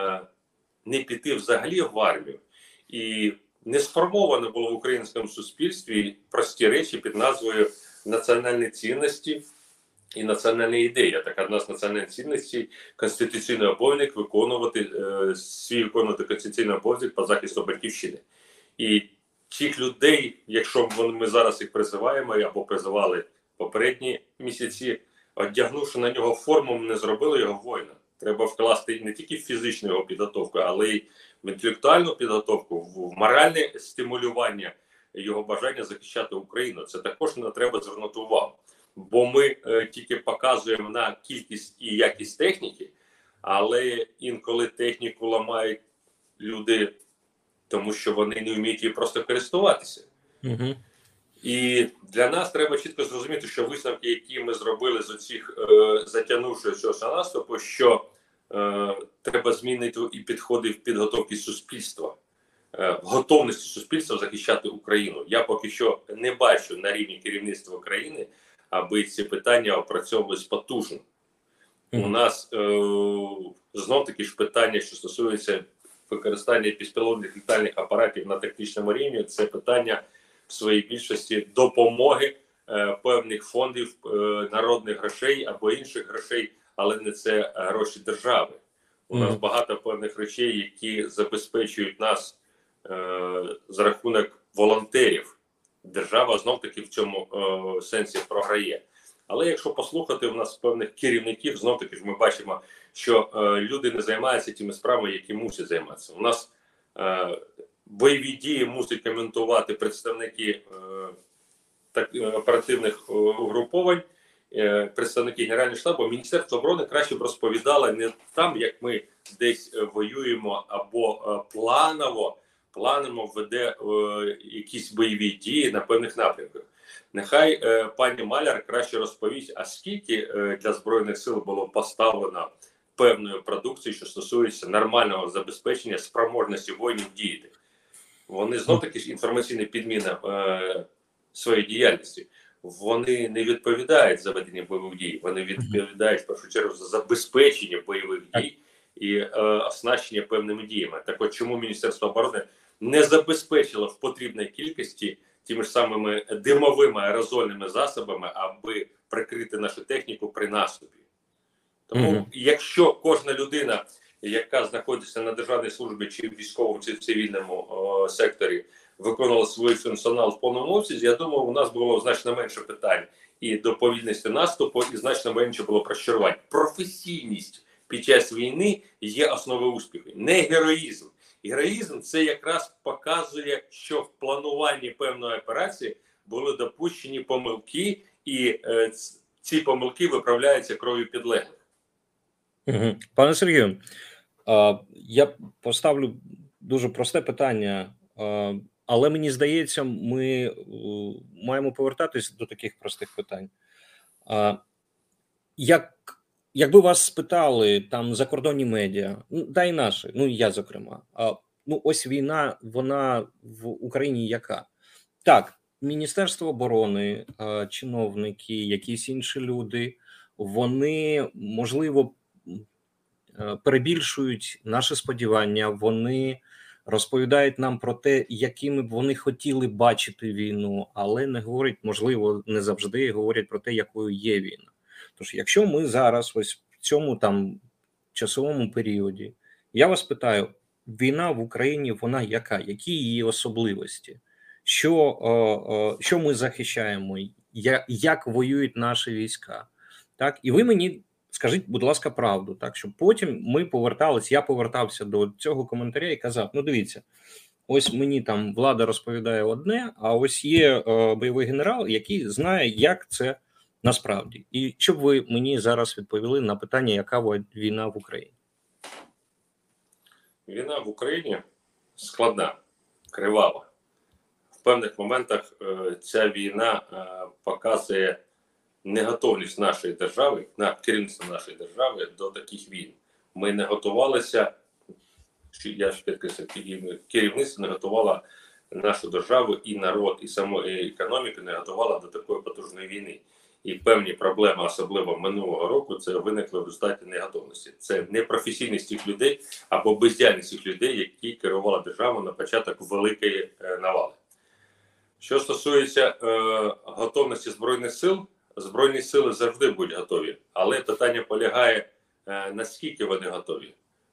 не піти взагалі в армію. І не сформовано було в українському суспільстві прості речі під назвою національні цінності і національна ідея. Так, одна з національних цінностей – конституційний обов'язок виконувати конституційний обов'язок по захисту батьківщини. І тих людей, якщо ми зараз їх призиваємо або призивали попередні місяці, одягнувши на нього форму, ми не зробили його воїна. Треба вкласти не тільки в фізичну його підготовку, але й в інтелектуальну підготовку, в моральне стимулювання його бажання захищати Україну. Це також не треба звернути увагу. Бо ми тільки показуємо на кількість і якість техніки, але інколи техніку ламають люди, тому що вони не вміють її просто користуватися. І для нас треба чітко зрозуміти, що висновки, які ми зробили з оцих затягнувши цього наступу, що треба змінити і підходи в підготовці суспільства, в готовності суспільства захищати Україну. Я поки що не бачу на рівні керівництва країни, аби ці питання опрацьовувались потужно. У нас знов-таки ж питання, що стосується використання безпілотних літальних апаратів на тактичному рівні, це питання в своїй більшості допомоги певних фондів, народних грошей або інших грошей, але не це гроші держави. У нас багато певних речей, які забезпечують нас за рахунок волонтерів. Держава знов-таки в цьому сенсі програє. Але якщо послухати, у нас певних керівників, знов-таки ж ми бачимо, що люди не займаються тими справами, які мусять займатися. У нас бойові дії мусять коментувати представники оперативних угруповань, представники Генерального штабу. Міністерство оборони краще б розповідало не там, як ми десь воюємо, або планово планами веде якісь бойові дії на певних напрямках. Нехай пані Маляр краще розповість, а скільки для Збройних сил було поставлено певної продукції, що стосується нормального забезпечення спроможності воїнів діяти. Вони знов-таки ж інформаційна підміна своєї діяльності. Вони не відповідають за ведення бойових дій, вони відповідають в першу чергу за забезпечення бойових дій і оснащення певними діями. Так от чому Міністерство оборони не забезпечило в потрібній кількості тими ж самими димовими аерозольними засобами, аби прикрити нашу техніку при наступі? Тому якщо кожна людина, яка знаходиться на державній службі, чи в військовому, чи в цивільному секторі, виконувала свій функціонал в повному обсязі, я думаю, у нас було значно менше питань і до повільності наступу, і значно менше було розчарувань. Професійність під час війни є основою успіху, не героїзм. Героїзм – це якраз показує, що в плануванні певної операції були допущені помилки, і ці помилки виправляються кров'ю підлеглих. Пане Сергію, я поставлю дуже просте питання, але мені здається, ми маємо повертатись до таких простих питань. Якби вас спитали там закордонні медіа, та й наші, я зокрема, ось війна, вона в Україні яка? Так, Міністерство оборони, чиновники, якісь інші люди, вони, можливо, перебільшують наші сподівання, вони розповідають нам про те, якими б вони хотіли бачити війну, але не говорять, можливо, не завжди говорять про те, якою є війна. Тож, якщо ми зараз ось в цьому там часовому періоді, я вас питаю, війна в Україні, вона яка? Які її особливості? Що ми захищаємо? Як воюють наші війська? Так, і ви мені скажіть, будь ласка, правду, так, щоб потім я повертався до цього коментаря і казав, дивіться, ось мені там влада розповідає одне, а ось є бойовий генерал, який знає, як це насправді. І щоб ви мені зараз відповіли на питання, яка війна в Україні? Війна в Україні складна, кривава. В певних моментах ця війна показує неготовність нашої держави, керівництва нашої держави до таких війн. Ми не готувалися, я ж підкреслю, керівництво не готувало нашу державу і народ, і саму економіку не готувало до такої потужної війни. І певні проблеми, особливо минулого року, це виникли в результаті неготовності. Це непрофесійність цих людей або бездіяльність цих людей, які керували державою на початок великої навали. Що стосується готовності Збройних сил, Збройні сили завжди будуть готові, але питання полягає, наскільки вони готові.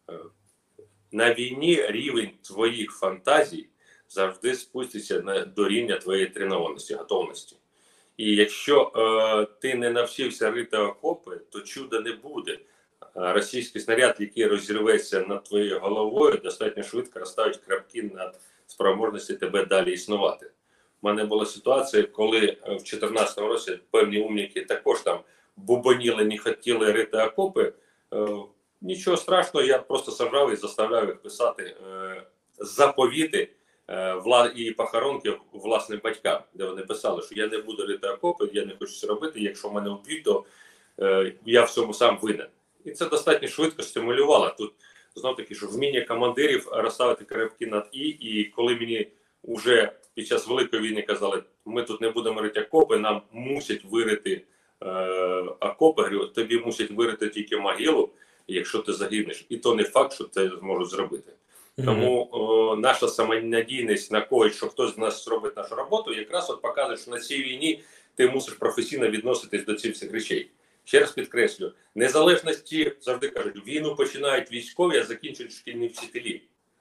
На війні рівень твоїх фантазій завжди спуститься до рівня твоєї тренованості, готовності. І якщо ти не навчився рити окопи, то чуда не буде. Російський снаряд, який розірветься над твоєю головою, достатньо швидко розставить крапки над спроможності тебе далі існувати. У мене була ситуація, коли в 2014 році певні умніки також там бубоніли, не хотіли рити окопи. Нічого страшного, я просто сажав і заставляв їх писати заповіти і похоронки власним батькам, де вони писали, що я не буду рити окопи, я не хочу це робити, якщо мене вб'ють, то я в цьому сам винен. І це достатньо швидко стимулювало. Тут знов-таки, що вміння командирів розставити крапки над і коли мені вже під час Великої війни казали, ми тут не будемо рити окопи, нам мусять вирити окопи, говорю, тобі мусять вирити тільки могилу, якщо ти загинеш. І то не факт, що це зможуть зробити. Тому наша самонадійність на когось, що хтось з нас зробить нашу роботу, якраз от показує, що на цій війні ти мусиш професійно відноситись до цих всіх речей. Ще раз підкреслю, незалежності, завжди кажуть, війну починають військові, а закінчують шкільні вчителі.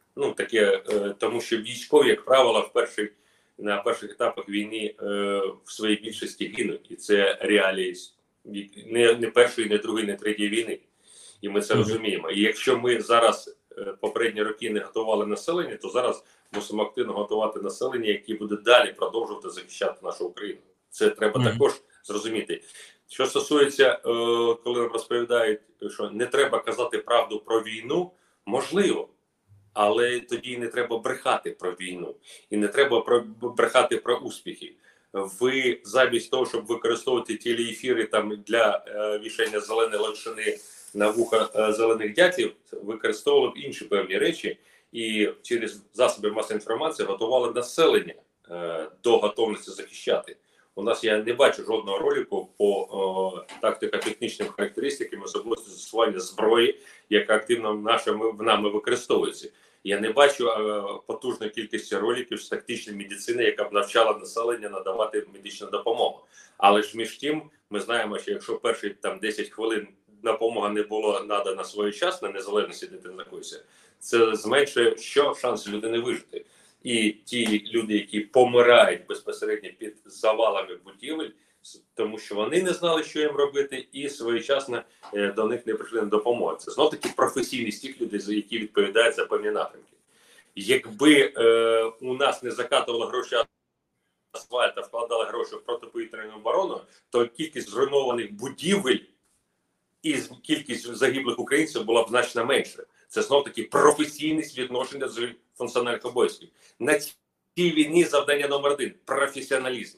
Тому що військові, як правило, на перших етапах війни в своїй більшості гинуть. І це реалії не першої, не другої, не третьої війни. І ми це розуміємо. І якщо ми зараз попередні роки не готували населення, то зараз мусимо активно готувати населення, яке буде далі продовжувати захищати нашу Україну. Це треба також зрозуміти. Що стосується, коли нам розповідають, що не треба казати правду про війну, можливо. Але тоді не треба брехати про війну. І не треба брехати про успіхи. Ви замість того, щоб використовувати телеефіри там для вішання зеленої локшини на вуха зелених дятлів, використовували б інші певні речі і через засоби масової інформації готували населення до готовності захищати. У нас я не бачу жодного ролику по тактико-технічним характеристикам, особливо застосування зброї, яка активно нами використовується. Я не бачу потужної кількості роликів з тактичної медицини, яка б навчала населення надавати медичну допомогу. Але ж між тим, ми знаємо, що якщо перші там 10 хвилин допомога не була надана своєчасно, незалежності де ти знаходишся, це зменшує шанс людини вижити. І ті люди, які помирають безпосередньо під завалами будівель, тому що вони не знали, що їм робити, і своєчасно до них не прийшли на допомогу. Це знов-таки професійність тих людей, які відповідають за певні напрямки. Якби у нас не закатували гроші асфальт, а вкладали гроші в протиповітряну оборону, то кількість зруйнованих будівель і кількість загиблих українців була б значно менше. Це знов-таки професійність відношення з функціональних обов'язків. На цій війні завдання номер 1 – професіоналізм.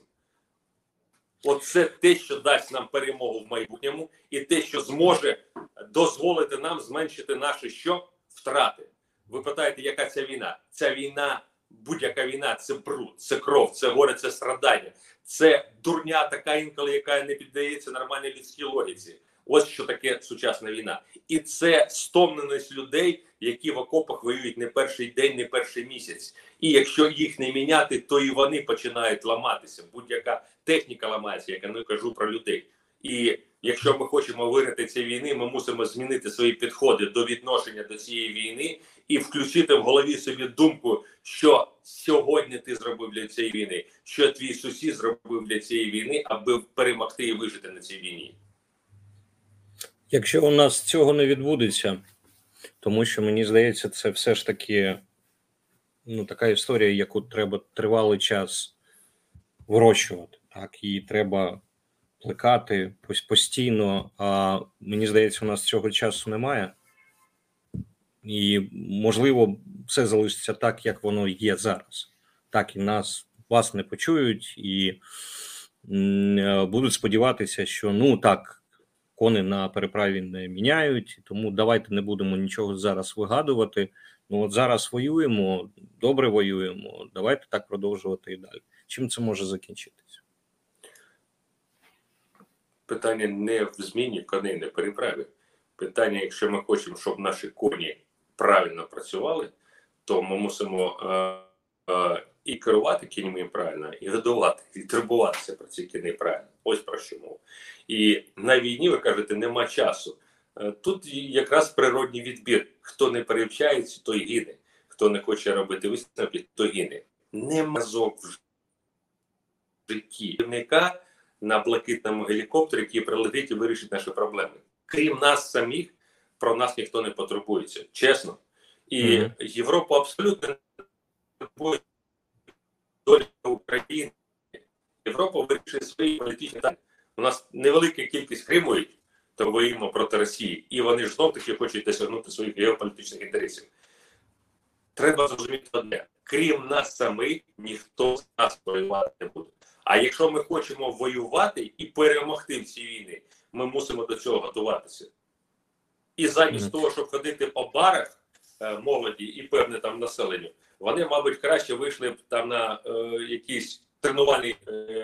Оце те, що дасть нам перемогу в майбутньому і те, що зможе дозволити нам зменшити наші втрати. Ви питаєте, яка ця війна? Ця війна, будь-яка війна – це бруд, це кров, це горе, це страдання. Це дурня така інколи, яка не піддається нормальній людській логіці. Ось що таке сучасна війна. І це стомленість людей, які в окопах воюють не перший день, не перший місяць. І якщо їх не міняти, то і вони починають ламатися. Будь-яка техніка ламається, як я не кажу про людей. І якщо ми хочемо виграти цієї війни, ми мусимо змінити свої підходи до відношення до цієї війни і включити в голові собі думку, що сьогодні ти зробив для цієї війни, що твій сусід зробив для цієї війни, аби перемогти і вижити на цій війні. Якщо у нас цього не відбудеться, тому що, мені здається, це все ж таки така історія, яку треба тривалий час вирощувати. Так, її треба плекати постійно, а мені здається, у нас цього часу немає. І, можливо, все залишиться так, як воно є зараз. Так, і вас не почують, і будуть сподіватися, що, кони на переправі не міняють, тому давайте не будемо нічого зараз вигадувати. От зараз воюємо, добре воюємо, давайте так продовжувати і далі. Чим це може закінчитися? Питання не в зміні коней на переправі. Питання, якщо ми хочемо, щоб наші коні правильно працювали, то ми мусимо і керувати кіньми правильно, і годувати, і турбуватися про ці кіни правильно. Ось про що мова. І на війні, ви кажете, нема часу. Тут якраз природній відбір. Хто не перевчається, той гине. Хто не хоче робити висновки, той гине. Нема зок в житті. Керівника на блакитному гелікоптері, який прилетить і вирішить наші проблеми. Крім нас самих, про нас ніхто не потурбується. Чесно. І Європа абсолютно не турбує долю України. Європа вирішує свої політичні питання. У нас невелика кількість Криму, то воюємо проти Росії. І вони ж знов-таки хочуть досягнути своїх геополітичних інтересів. Треба зрозуміти одне. Крім нас самих, ніхто з нас воювати не буде. А якщо ми хочемо воювати і перемогти в цій війні, ми мусимо до цього готуватися. І замість того, щоб ходити по барах молоді і певне там населенню, вони, мабуть, краще вийшли б там на якісь тренувальні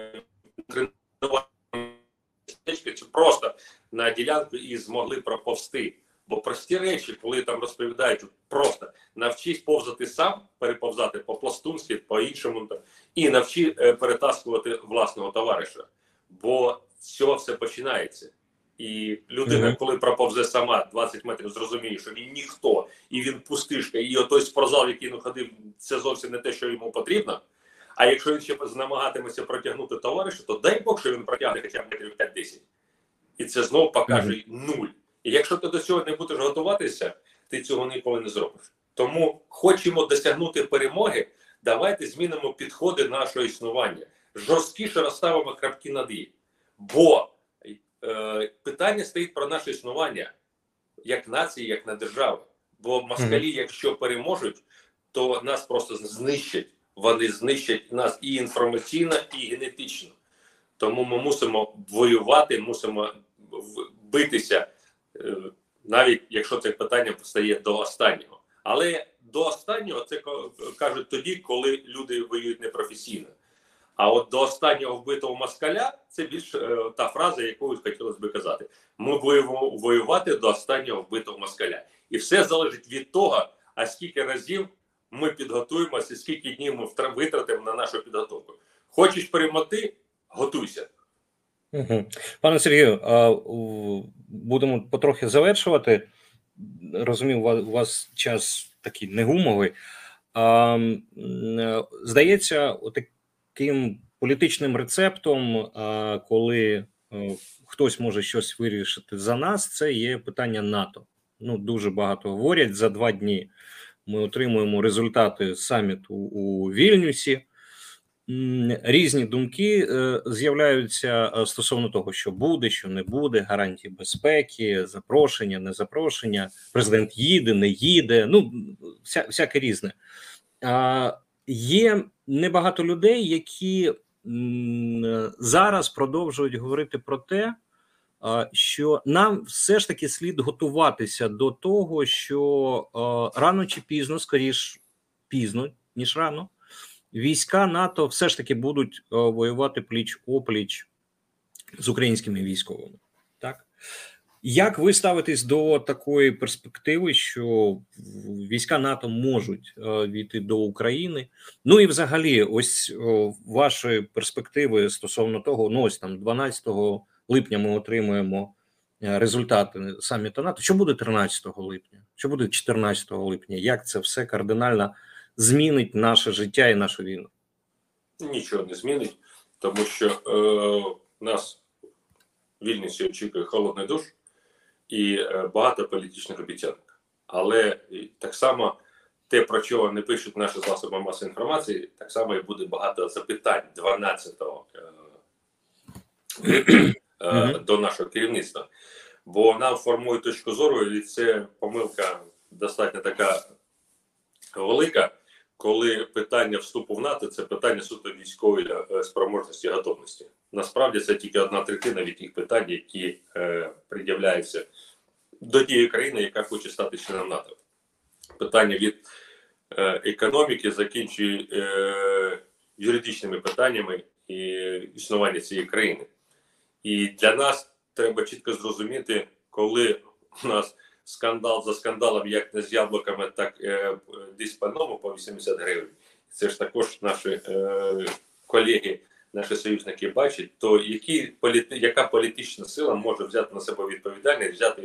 чи просто на ділянку і змогли проповзти. Бо прості речі, коли там розповідають, просто навчись повзати сам, переповзати по-пластунськи, по-іншому, і навчи перетаскувати власного товариша. Бо з цього все починається. І людина, коли проповзе сама 20 метрів, зрозуміє, що він ніхто, і він пустишка, і отой спортзал, який він ходив, це зовсім не те, що йому потрібно. А якщо він ще намагатиметься протягнути товариша, то дай Бог, що він протягне хоча б метрів 5-10. І це знову покаже нуль. І якщо ти до цього не будеш готуватися, ти цього ніколи не зробиш. Тому хочемо досягнути перемоги, давайте змінимо підходи нашого існування. Жорсткіше розставимо крапки над «і». Бо питання стоїть про наше існування як нації, як на державу. Бо москалі, якщо переможуть, то нас просто знищать. Вони знищать нас і інформаційно, і генетично. Тому ми мусимо воювати, мусимо битися, навіть якщо це питання постає до останнього. Але до останнього це кажуть тоді, коли люди воюють непрофесійно. А от до останнього вбитого москаля це більш та фраза, яку хотілося б казати. Ми будемо воювати до останнього вбитого москаля. І все залежить від того, а скільки разів ми підготуємося, скільки днів ми витратимо на нашу підготовку. Хочеш перемогти – готуйся. Пане Сергію, будемо потрохи завершувати. Розумію, у вас час такий негумовий. Здається, таким політичним рецептом, коли хтось може щось вирішити за нас, це є питання НАТО. Ну, дуже багато говорять. За 2 дні ми отримуємо результати саміту у Вільнюсі. Різні думки з'являються стосовно того, що буде, що не буде, гарантії безпеки, запрошення, не запрошення, президент їде, не їде, ну, всяке різне. Є небагато людей, які зараз продовжують говорити про те, що нам все ж таки слід готуватися до того, що рано чи пізно, скоріш пізно, ніж рано, війська НАТО все ж таки будуть воювати пліч-опліч з українськими військовими. Так? Як ви ставитесь до такої перспективи, що війська НАТО можуть війти до України? Ну і взагалі, ось ваші перспективи стосовно того, ну ось там 12 липня ми отримуємо результати саміту НАТО. Що буде 13 липня? Що буде 14 липня? Як це все кардинально змінить наше життя і нашу війну? Нічого не змінить, тому що нас в Вільнюсі очікує холодний душ і багато політичних обіцянок. Але так само те, про що не пишуть наші засоби масової інформації, так само і буде багато запитань 12 липня до нашого керівництва. Бо нам формують точку зору, і це помилка достатньо така велика, коли питання вступу в НАТО – це питання суто військової спроможності і готовності. Насправді це тільки 1/3 від тих питань, які пред'являються до тієї країни, яка хоче стати членом НАТО. Питання від економіки закінчує юридичними питаннями і існування цієї країни. І для нас треба чітко зрозуміти, коли у нас скандал за скандалом, як не з яблуками, так десь по-новому по 80 гривень. Це ж також наші колеги, наші союзники бачать, то яка політична сила може взяти на себе відповідальність, взяти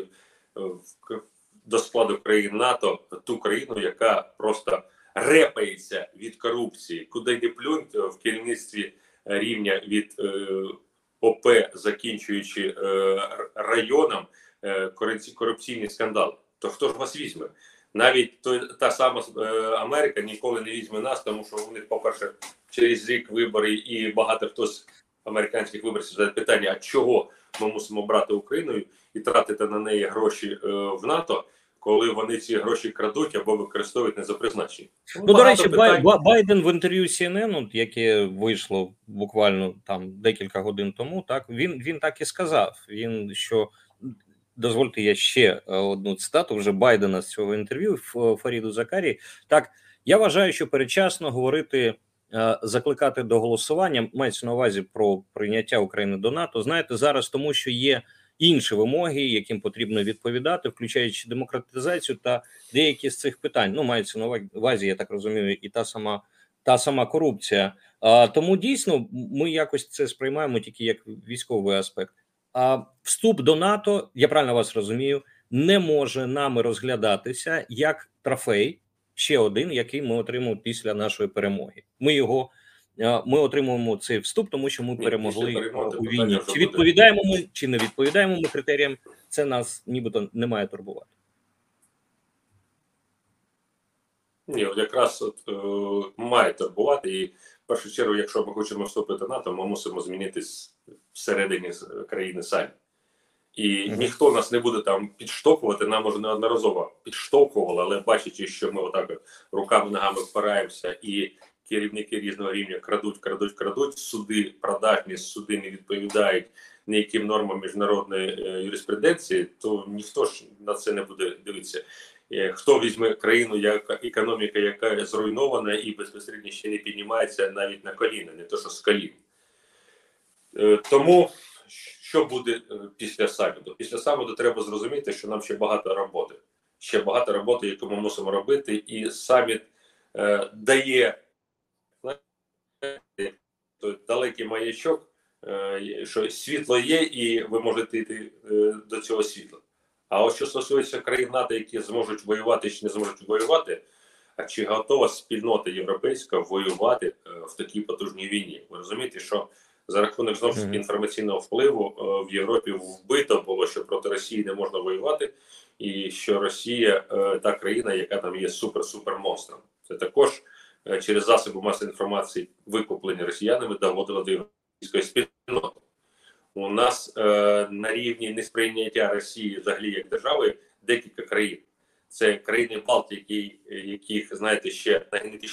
до складу країн НАТО ту країну, яка просто репається від корупції, куди не плюнь в керівництві рівня від ОП, закінчуючи районом, корупційні скандали. То хто ж вас візьме? Навіть та сама Америка ніколи не візьме нас, тому що у них, по-перше, через рік вибори і багато хто з американських виборців задає питання, а чого ми мусимо брати Україну і тратити на неї гроші в НАТО, коли вони ці гроші крадуть або використовують не за призначення. Ну, до речі, Байден в інтерв'ю CNN, яке вийшло буквально там декілька годин тому, так він так і сказав. Він що, дозвольте, я ще одну цитату вже Байдена з цього інтерв'ю Фаріду Закарі. Так, я вважаю, що передчасно говорити, закликати до голосування, мається на увазі про прийняття України до НАТО, знаєте, зараз тому, що є інші вимоги, яким потрібно відповідати, включаючи демократизацію та деякі з цих питань. Ну, мається на увазі, я так розумію, і та сама корупція. Тому дійсно ми якось це сприймаємо тільки як військовий аспект. А вступ до НАТО, я правильно вас розумію, не може нами розглядатися як трофей, ще один, який ми отримали після нашої перемоги. Ми отримуємо цей вступ, тому що ми перемогли у війні. Чи відповідаємо ми, чи не відповідаємо ми критеріям, це нас нібито не має турбувати. Ні, якраз має турбувати. І в першу чергу, якщо ми хочемо вступити в НАТО, ми мусимо змінитись всередині країни самі. І ніхто нас не буде там підштовхувати, нам уже неодноразово підштовхували, але бачачи, що ми отак от руками-ногами впираємося і керівники різного рівня крадуть, суди продажні, суди не відповідають ніяким нормам міжнародної юриспруденції, то ніхто ж на це не буде дивитися. Хто візьме країну, економіка, яка зруйнована і безпосередньо ще не піднімається навіть на коліна, не то що з колін. Тому що буде після саміту? Після саміту треба зрозуміти, що нам ще багато роботи. Ще багато роботи, яку ми мусимо робити, і саміт дає той далекий маячок, що світло є і ви можете йти до цього світла. А от що стосується країн НАТО, які зможуть воювати чи не зможуть воювати, а чи готова спільнота європейська воювати в такій потужній війні? Ви розумієте, що за рахунок знову ж таки інформаційного впливу в Європі вбито було, що проти Росії не можна воювати, і що Росія та країна, яка там є супер-супер монстром. Це також через засоби масової інформації, викуплені росіянами, доводило до європейської спільноти. У нас на рівні несприйняття Росії взагалі як держави декілька країн. Це країни Балтії, яких, знаєте, ще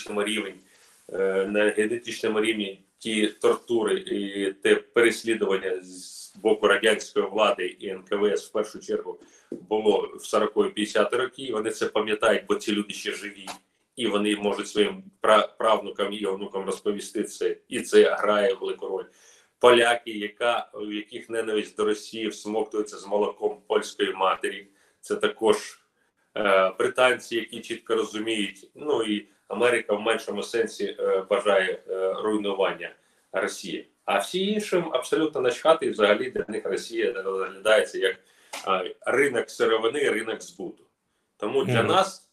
на генетичному рівні ті тортури і те переслідування з боку радянської влади і НКВС в першу чергу було в 40-50 роки. Вони це пам'ятають, бо ці люди ще живі. І вони можуть своїм правнукам і онукам розповісти це. І це грає велику роль. Поляки, у яких ненависть до Росії всмоктується з молоком польської матері. Це також британці, які чітко розуміють, ну і Америка в меншому сенсі бажає руйнування Росії. А всі іншим абсолютно начхати, і взагалі для них Росія розглядається як ринок сировини, ринок збуту. Тому для нас,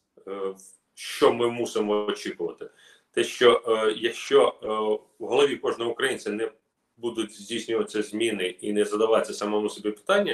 що ми мусимо очікувати? Те, що якщо в голові кожного українця не будуть здійснюватися зміни і не задаватися самому собі питання,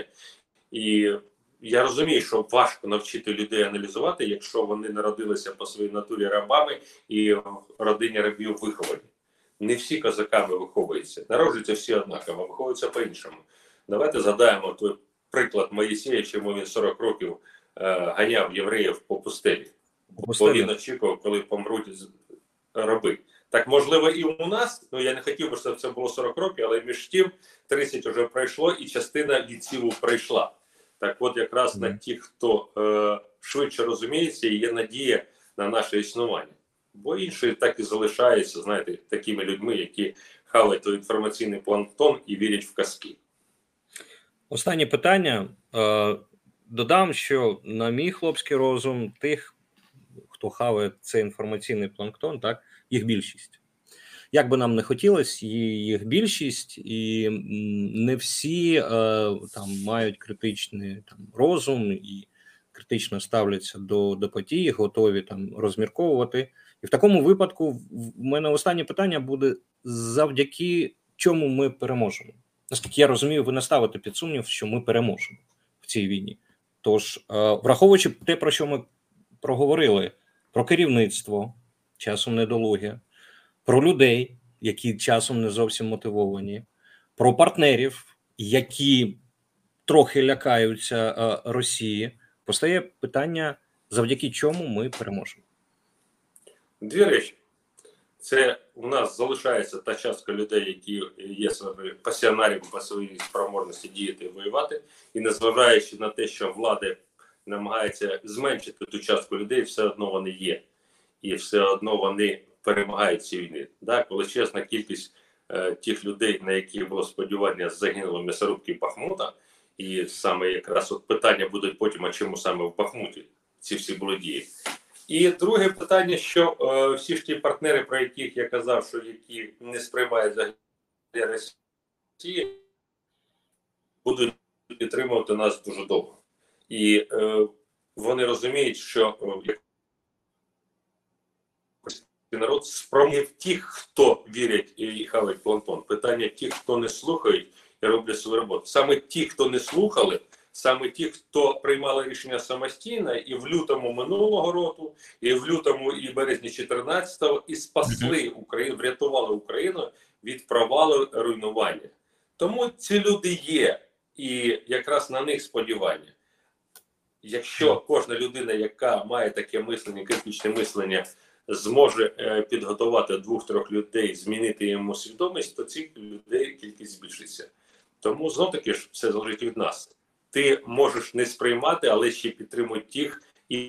і я розумію, що важко навчити людей аналізувати, якщо вони народилися по своїй натурі рабами і в родині рабів виховані. Не всі козаками виховуються. Народжуються всі однаково, виховуються по-іншому. Давайте згадаємо той приклад Моїсея, чому він 40 років ганяв євреїв по пустелі. Бо він очікував, коли помруть раби. Так, можливо, і у нас, ну я не хотів би, щоб це було 40 років, але між тим 30 вже пройшло і частина відсіву пройшла. Так от якраз на тих, хто швидше розуміється, і є надія на наше існування. Бо інші так і залишаються, знаєте, такими людьми, які хавають той інформаційний планктон і вірять в казки. Останнє питання. Додам, що на мій хлопський розум, тих, хто хаває цей інформаційний планктон, так, їх більшість. Як би нам не хотілося, їх більшість, і не всі там мають критичний розум і критично ставляться до подій, готові там розмірковувати. І в такому випадку в мене останнє питання буде: завдяки чому ми переможемо? Наскільки я розумію, ви не ставите під сумнів, що ми переможемо в цій війні. Тож, враховуючи те, про що ми проговорили, про керівництво, часом недолуге, про людей, які часом не зовсім мотивовані, про партнерів, які трохи лякаються Росії, постає питання, завдяки чому ми переможемо. Дві речі. Це у нас залишається та частка людей, які є пасіонарами по своїй спроможності діяти і воювати, і незважаючи на те, що влада намагається зменшити ту частку людей, все одно вони є. І все одно вони перемагають ці війни. Так, величезна кількість тих людей, на які було сподівання, загинуло в м'ясорубці Бахмута, і саме якраз от питання будуть потім, а чому саме в Бахмуті ці всі були дії. І друге питання, що всі ж ті партнери, про яких я казав, що які не сприймають взагалі Росії, будуть підтримувати нас дуже довго. І вони розуміють, що народ спромів тих, хто вірять і хавають планктон. Питання тих, хто не слухають і роблять свою роботу. Саме ті, хто не слухали, саме ті, хто приймали рішення самостійно, і в лютому минулого року, і в лютому і березні 14-го, і спасли Україну, врятували Україну від провалу руйнування. Тому ці люди є. і якраз на них сподівання. Якщо кожна людина, яка має таке мислення, критичне мислення, зможе підготувати 2-3 людей, змінити йому свідомість, то цих людей кількість збільшиться. Тому знов-таки ж все залежить від нас. Ти можеш не сприймати, але ще підтримують тих і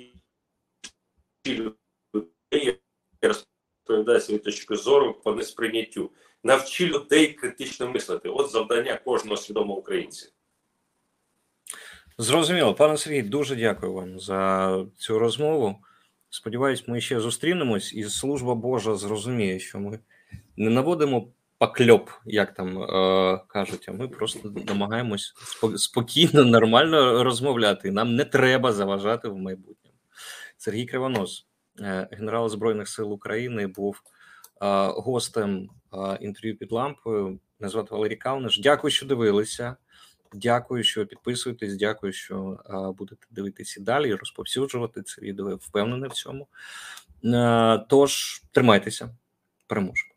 людей, розповідає свою точку зору по несприйняттю. Навчи людей критично мислити. От завдання кожного свідомого українця. Зрозуміло. Пане Сергій, дуже дякую вам за цю розмову. Сподіваюсь, ми ще зустрінемось, і служба Божа зрозуміє, що ми не наводимо покльоп, як там кажуть, а ми просто намагаємось спокійно, нормально розмовляти. Нам не треба заважати в майбутньому. Сергій Кривонос, генерал Збройних сил України, був гостем інтерв'ю «Під лампою». Мене звати Валерій Калниш. Дякую, що дивилися. Дякую, що підписуєтесь. Дякую, що будете дивитися далі і розповсюджувати це відео. Я впевнений в цьому. Тож, тримайтеся. Переможемо.